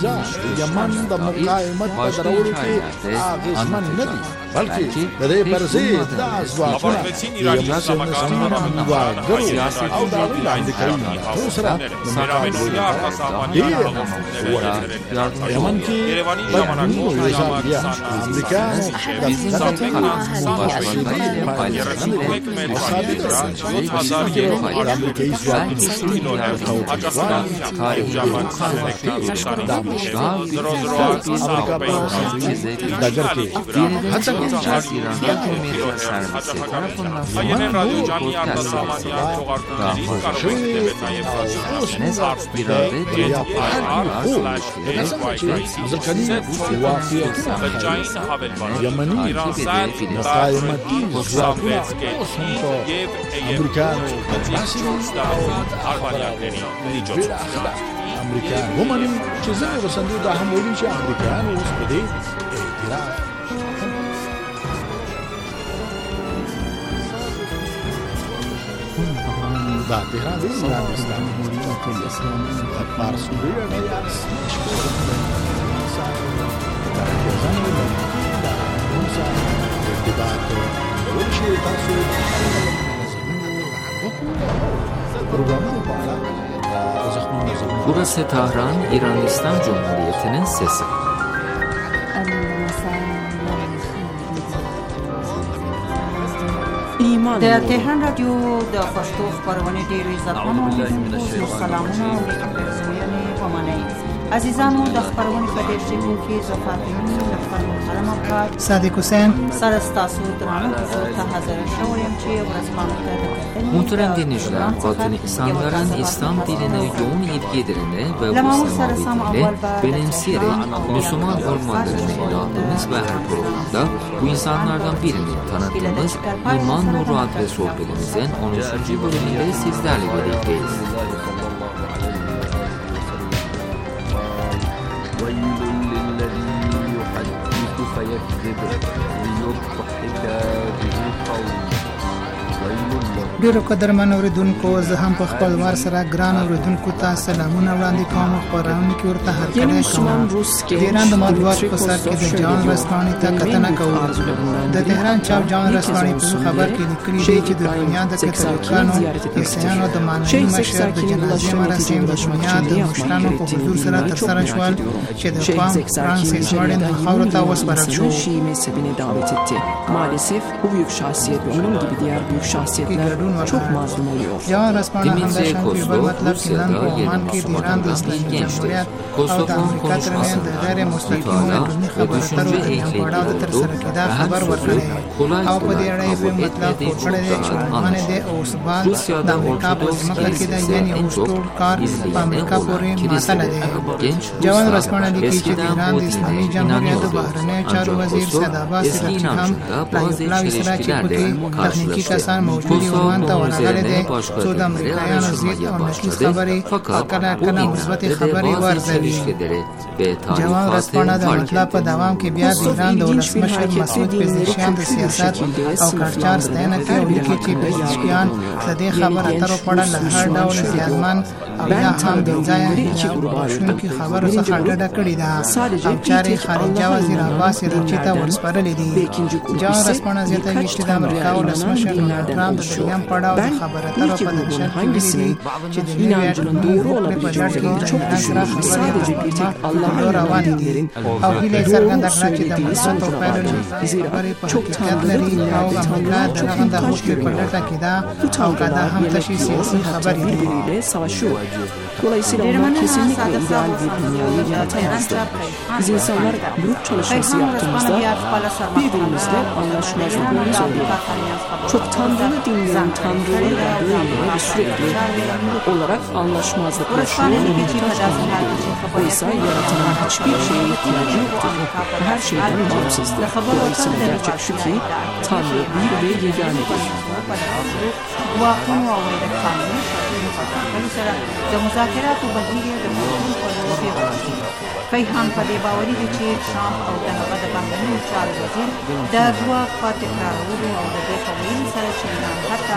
başka hikayelerde anlatacağız. بلکې د دې پر ضد د ځواکونو د یمن سیاسي siyasi او د لاندې کوي او سره یمن کې بدلونو ایجادیا امریکا دغه کې از ایران رادیو سرویس tarafından Aynen Radyo Cami podcast Yardasamani serisi Yartogart'ın daha fazla İran'da Ars İran'da یمنی مقاومتی امریکا ومنیم چې زه رسندو دا هم ویلي چې امریکایان اوس په دې اعتراف دا تهران د اسلام اسلامي پارسوي یا Burası Tahran, İranistan Cumhuriyeti'nin sesi. د تهران رادیو د پښتو خبرونه ډېرې عزتمنو اوریدونکو سلامونه او خبرونه ومنئ. عزیزانو د خبرونه په دې ټکو کې زه فاطمه د خپل محترم افراد صادق حسین سره ستاسو درنو ته حاضر şoğum ki ورځپاڼه Muhterem dinleyiciler, Batinistanların İslam diline yoğun ilgi edilene ve bu semaviyle benimseyerek Müslüman olmalarını ele aldığımız ve her programda bu insanlardan birini tanıttığımız İman Nuru adlı sohbetimizin on üçüncü bölümünde sizlerle birlikteyiz. ډیرو قدرمن اوریدونکو زه هم په خپل وار سره ګران اوریدونکو ته سلامونه وړاندې کوم او خبرونه کې ورته هرکلی کوم. د ایران د مطبوعاتو په سر کې د جان رسپاني ته کتنه کوو. د تهران چاپ جان رسپاني په خبر کې لیکلي دی چې د دنیا د کتابخانو عیسایانو د معنوي مشر د جنازې مراسم د دنیا د مشرانو په حضور سره ترسره شول چې د پام فرانسیس وارن خاورو ته وسپارل شو. Şii mezhebine davet etti. Maalesef bu büyük şahsiyet ve onun gibi diğer büyük şahsiyetler çok mazlum oluyor. Dimitri Kozlov, Rusya'da yeni Müslüman bir gençtir. Kosov'un konuşmasında mütala ve düşünce ehliyeti oldu ve her sözü kolay kolay kabul etmediği çocukların anlaşılır. Rusya'da Ortodoks Kilisesi'nin en çok izleyeni olan kiliselerde genç Ruslar eskiden bu dine inanıyordu. Ancak Kosov eski inancında bazı çelişkilerle karşılaştı. Kosov bunun üzerine başka dönemlere araştırmaya başladı. Fakat bu dinlerde bazı çelişkileri ve tarifatı fark etti. ایران د ولسمشر مسعود پزشکیان د سیاست او کارچار ستاینه کوي او لیکي چې پزشکیان د دې خبره اترو په اړه له هر ډول زیانمن او یا هم د ځای شونکي خبرو څخه ډډه کړې ده او چارې خارجه وزیر عباس رچی ته ورسپارلې دي. جان رسپانه زیاتوي چې د امریکا ولسمشر ډونالډ ټرمپ د دویم پړاو د خبره اترو په نشر کې ویلي چې د نوي اټومي بمبې په لړ کې د ایران خبرې الله روان دي او هیله څرګنده کړه چې د مسعود په پیلو خبرې په حقیقت لري او امریکا دغه د حقوقي په لټه کې ده او کدا هم تشي سیاسي خبرې birbiriyle savaşıyor. Dolayısıyla onlar kesinlikle ideal bir dünyayı yaratamazlar. Biz insanlar grup çalışması yaptığımızda birbirimizle anlaşmazlıklarımız oluyor. Çok Tanrı'nı dinleyen Tanrı'ları da böyle ve sürekli olarak anlaşmazlık yaşıyor ve muhtaç kalıyor. Oysa yaratanın hiçbir şeye ihtiyacı yoktur. Her şeyden bağımsızdır. Dolayısıyla gerçek şu ki Tanrı bir ve yeganedir. واقعو او د قانوني شرطونو په ټاکلو سره د مذاکراتو بهیر د مخکې په لور پیاوړی کوي هم په دې باوري دي چې ټرمپ او د هغه د بهرنیو چارو وزیر د ګواښ په تکرارولو او د دې په ویلو سره چې ایران حتی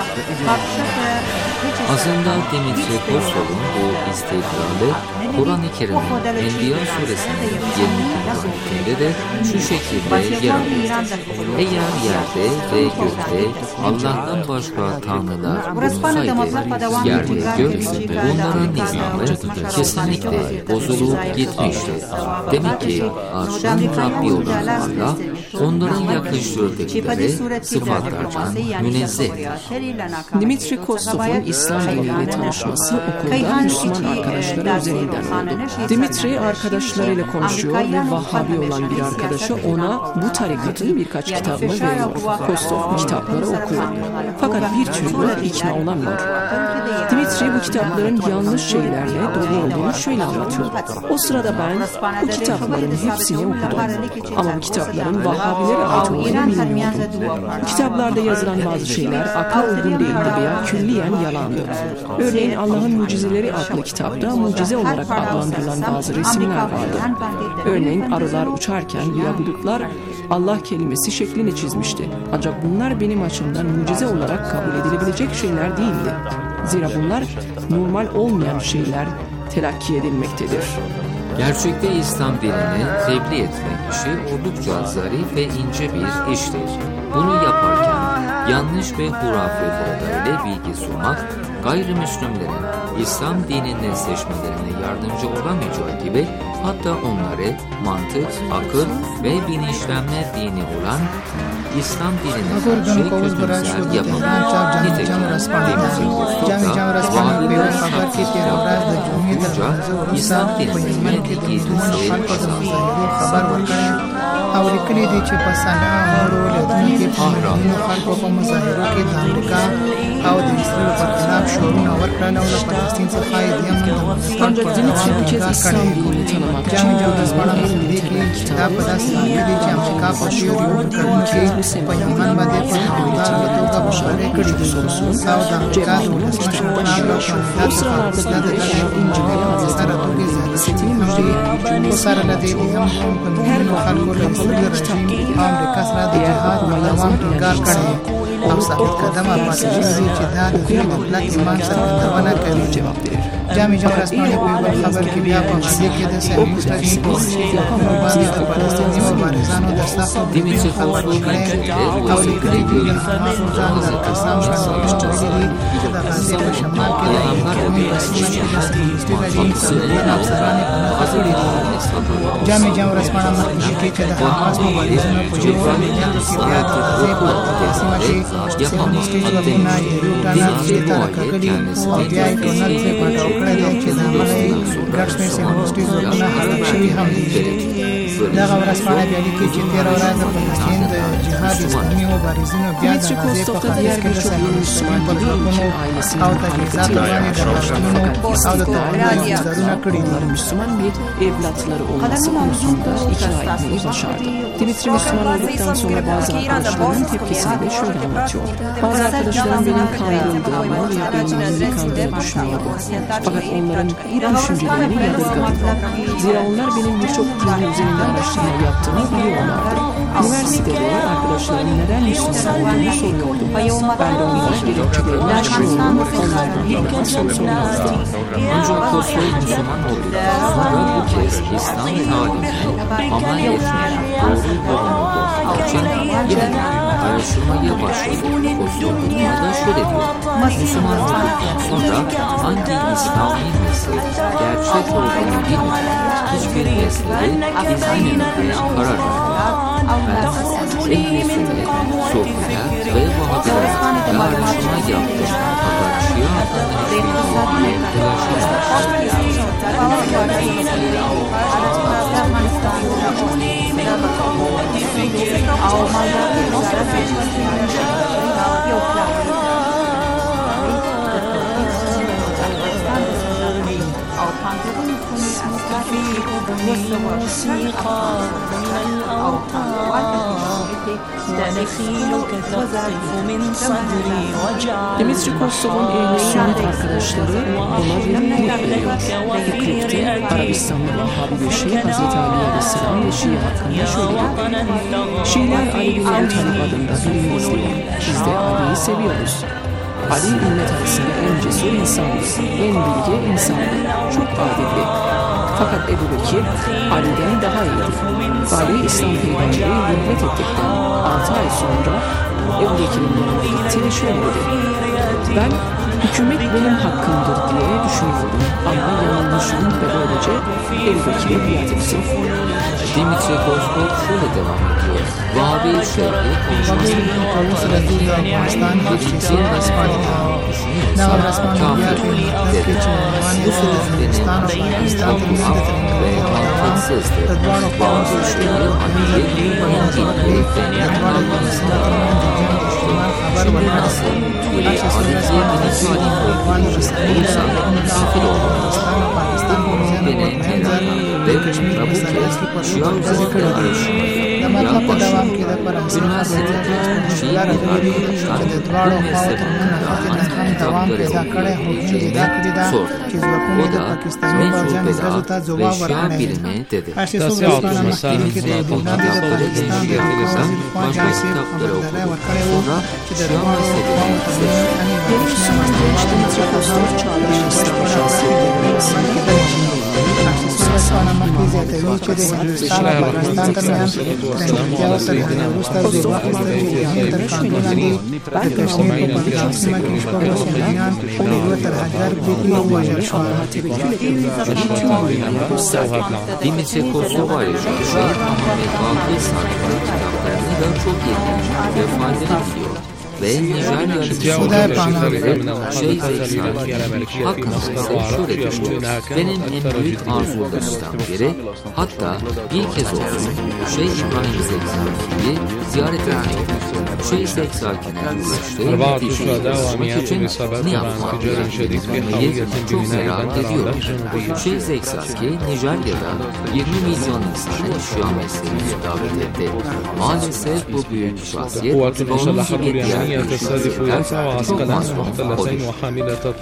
Aslında Dimitri Kozlov'un bu istikrarı Kur'an-ı Kerim'in Enbiya suresinin yirmi ayetinde de şu şekilde yer alır. Eğer yerde ve gökte Allah'tan başka tanrılar bulunsaydı, yer ve gök bunların nizamı kesinlikle bozulup gitmişti. Demek ki arşın Rabbi olan Allah onların yaklaştırdıkları sıfatlardan münezzehtir. Dimitri Kostov'un İslam diniyle tanışması okulda Müslüman arkadaşları üzerinden oldu. Dimitri arkadaşlarıyla konuşuyor ve Vahhabi olan bir arkadaşı ona bu tarikatın birkaç kitabını veriyor. Kostov bu kitapları okuyor. Fakat bir türlü ikna olamıyor. Dimitri bu kitapların yanlış şeylerle dolu olduğunu şöyle anlatıyor. O sırada ben bu kitapların hepsini okudum. Ama bu kitapların Vahhabilere ait olduğunu bilmiyordum. Bu kitaplarda yazılan bazı şeyler akla uygun değildi veya külliyen yalandı. Örneğin Allah'ın Mucizeleri adlı kitapta mucize olarak adlandırılan bazı resimler vardı. Örneğin arılar uçarken veya bulutlar Allah kelimesi şeklini çizmişti. Ancak bunlar benim açımdan mucize olarak kabul edilebilecek şeyler değildi. Zira bunlar normal olmayan şeyler telakki edilmektedir. Gerçekte İslam dinini tebliğ etmek işi oldukça zarif ve ince bir iştir. Bunu yaparken yanlış ve hurafelere dair bilgi sunmak, gayrimüslimlerin İslam dinini seçmelerine yardımcı olamayacağı gibi hatta onları mantık, akıl ve bilinçlenme dini olan İslam dinine karşı kötümser yapamıyor. Nitekim Dimitri Kostov da Vahhabiler şartlarına okuyunca İslam dininin mediki düzeye او لیکلي دي چې په صنعا نورو ولایتونو کې په میلیونونو خلکو په مظاهرو کې د امریکا او د اسرائیل پر خلاف شعارونه ورکړل او له فلسطین څخه یې د یمن د ملتان پر روان انکار کړی جامع جوړ ژباړه مخکې کې دا په داسې حال کې چې امریکا په شیو یو کړنو کې په یمن باندې په همدار توګه مشارې کړې دي او د امریکا د ولسمشر ډونالډ ټرمپ څخه د انجینري سره توګه زیاتې مجري په سره لدی د یمن په میلیونونو خلکو له رژیم امریکا سره د جهاد دوام ټینګار کړی او ثابت قدمه پاتې شوی چې دا د دوی د کلک ایمان څرګندونه کوي. جامع جوړ رسمانه په یو خبر کې بیا په دې کې د سیمې سترګې په باندې د فلسطیني مبارزانو د سختو Dimitri Kostov او لیکلي دي د حماس ځان د قسم شامل دي د غزې په شمال کې د امریکایي رسمي جامع جوړ رسمانه مخکې کې چې د حماس مبارزانو په جوړ کې بیا د غزې په سیمه کې سیمونیسټي ځواکونه یې روټانا چې تر کګړي او بیا یې ټولنه په پټاو کړی دی چې د عملي ګډ شمېر سیمونیسټي ځواکونه هلک شوي هم دي. دغه ورځپاڼه بیا لیکي چې تېره ورځ د فلسطین د جهاد اسلامي مبارزینو بیا د غزې په ختیځ کې د سیمونیسټانو پر ځواکونو او تجهیزاتو باندې د راشنونو او د تحریرونو ګزارونه کړي دي. Müslüman bir evlatları olması konusunda ikna etmeyi başardı. Dimitri Müslüman olduktan sonra bazı arkadaşlarının tepkisini de şöyle anlatıyor. Bazı arkadaşlarım benim kandırıldığımı veya beynimden yıkandığımı düşünüyordu. Fakat onların bu düşüncelerini yadırgadım. Zira onlar benim birçok dini üzerinde araştırma yaptığımı biliyorlardı. Üniversitede arkadaşlarım neden Müslüman olduğunu soruyordum. Ben de onlara gerekçelerini açıklıyorum. Onlardan bana soru sormazdım. Ancak Kostov Müslüman olduktan sonra bu kez İslam talimini amal etmek doğru bulunduğu için yeniden araştırmaya başladı. Kostov bunlarda şöyle diyor. Müslüman olduktan sonra hangi İslami mesele gerçek olduğunu bilmeden hiçbir mesleğe dizayn etmeye karar verdi. Ben Ehli Sünnet, Sofiler ve Vahhabiler hakkında araştırma yaptım. Fakat Şia hakkında Dimitri Kostov'un ehli sünnet arkadaşları ona bir klip veriyor. Bu klipte Arabistanlı Vahhabi bir şey Hazreti Ali Aleyhisselam ve Şii hakkında şöyle diyor. Şiiler Ali bin Ebi Talib adında birini izliyor. Biz de Ali'yi seviyoruz. Ali ümmet arasında en cesur insandı, en bilge insandı, çok adildi. Fakat Ebu Bekir Ali'den daha iyiydi. Ali İslam peygamberi hürmet ettikten altı ay sonra Ebu Bekir'in yanına gitti ve şöyle dedi. Ben hükümet benim hakkımdır diye düşünüyorum ama yanılmışım ve böylece evdekine biat ettim. Dimitri Koskov şöyle devam ediyor. Vahabi Şeyh'i konuşmasını Türkiye ve Afganistan'ı düşünüyorsa kafir dedi. Bu sözlerin okuma ve hareketsizdir. Vahabi Şeyh'i Ali'yi İngiltere ve Afganistan'da şimdi nasıl biri Ali'ye bilinçli olursa kafir olmaz. Beni Irak'a ve bu kez Şia üzerinde araştırmaya başladı. Üniversitedeki Şii bir arkadaşlar bu mezhebin kıraatin kitapları okuyabileceğini sordu. O da mecbur beda ve Şia bilimi dedi. Dimitri bu kitapları gençliğimizden başka kitapları okudu. Sonra Şia mezhebini seçti. Dimitri Koskov ayrıca Şeyh Muhammed Baqir Sarı'nın kitaplarını da çok ilginç ve faydalı biliyor. Ve Nijeryalı Süleyman'ın Şeyh Zekzaki hakkında ise şöyle düşünüyor. Benim en büyük arzularımdan biri, hatta bir kez olsun Şeyh İbrahim Zekzaki'yi ziyaret etmek. Şeyh Zekzaki'nin uğraştığı neticeyi ulaşmak için ne yapmak gerektiğini çok merak ediyorum. Şeyh Zekzaki Nijerya'da yirmi milyon insanı Şia mezhebine davet etti. Maalesef bu büyük şahsiyet onun gibi diğer تستهدف يسعى وعسكرا محتلتين وحاملة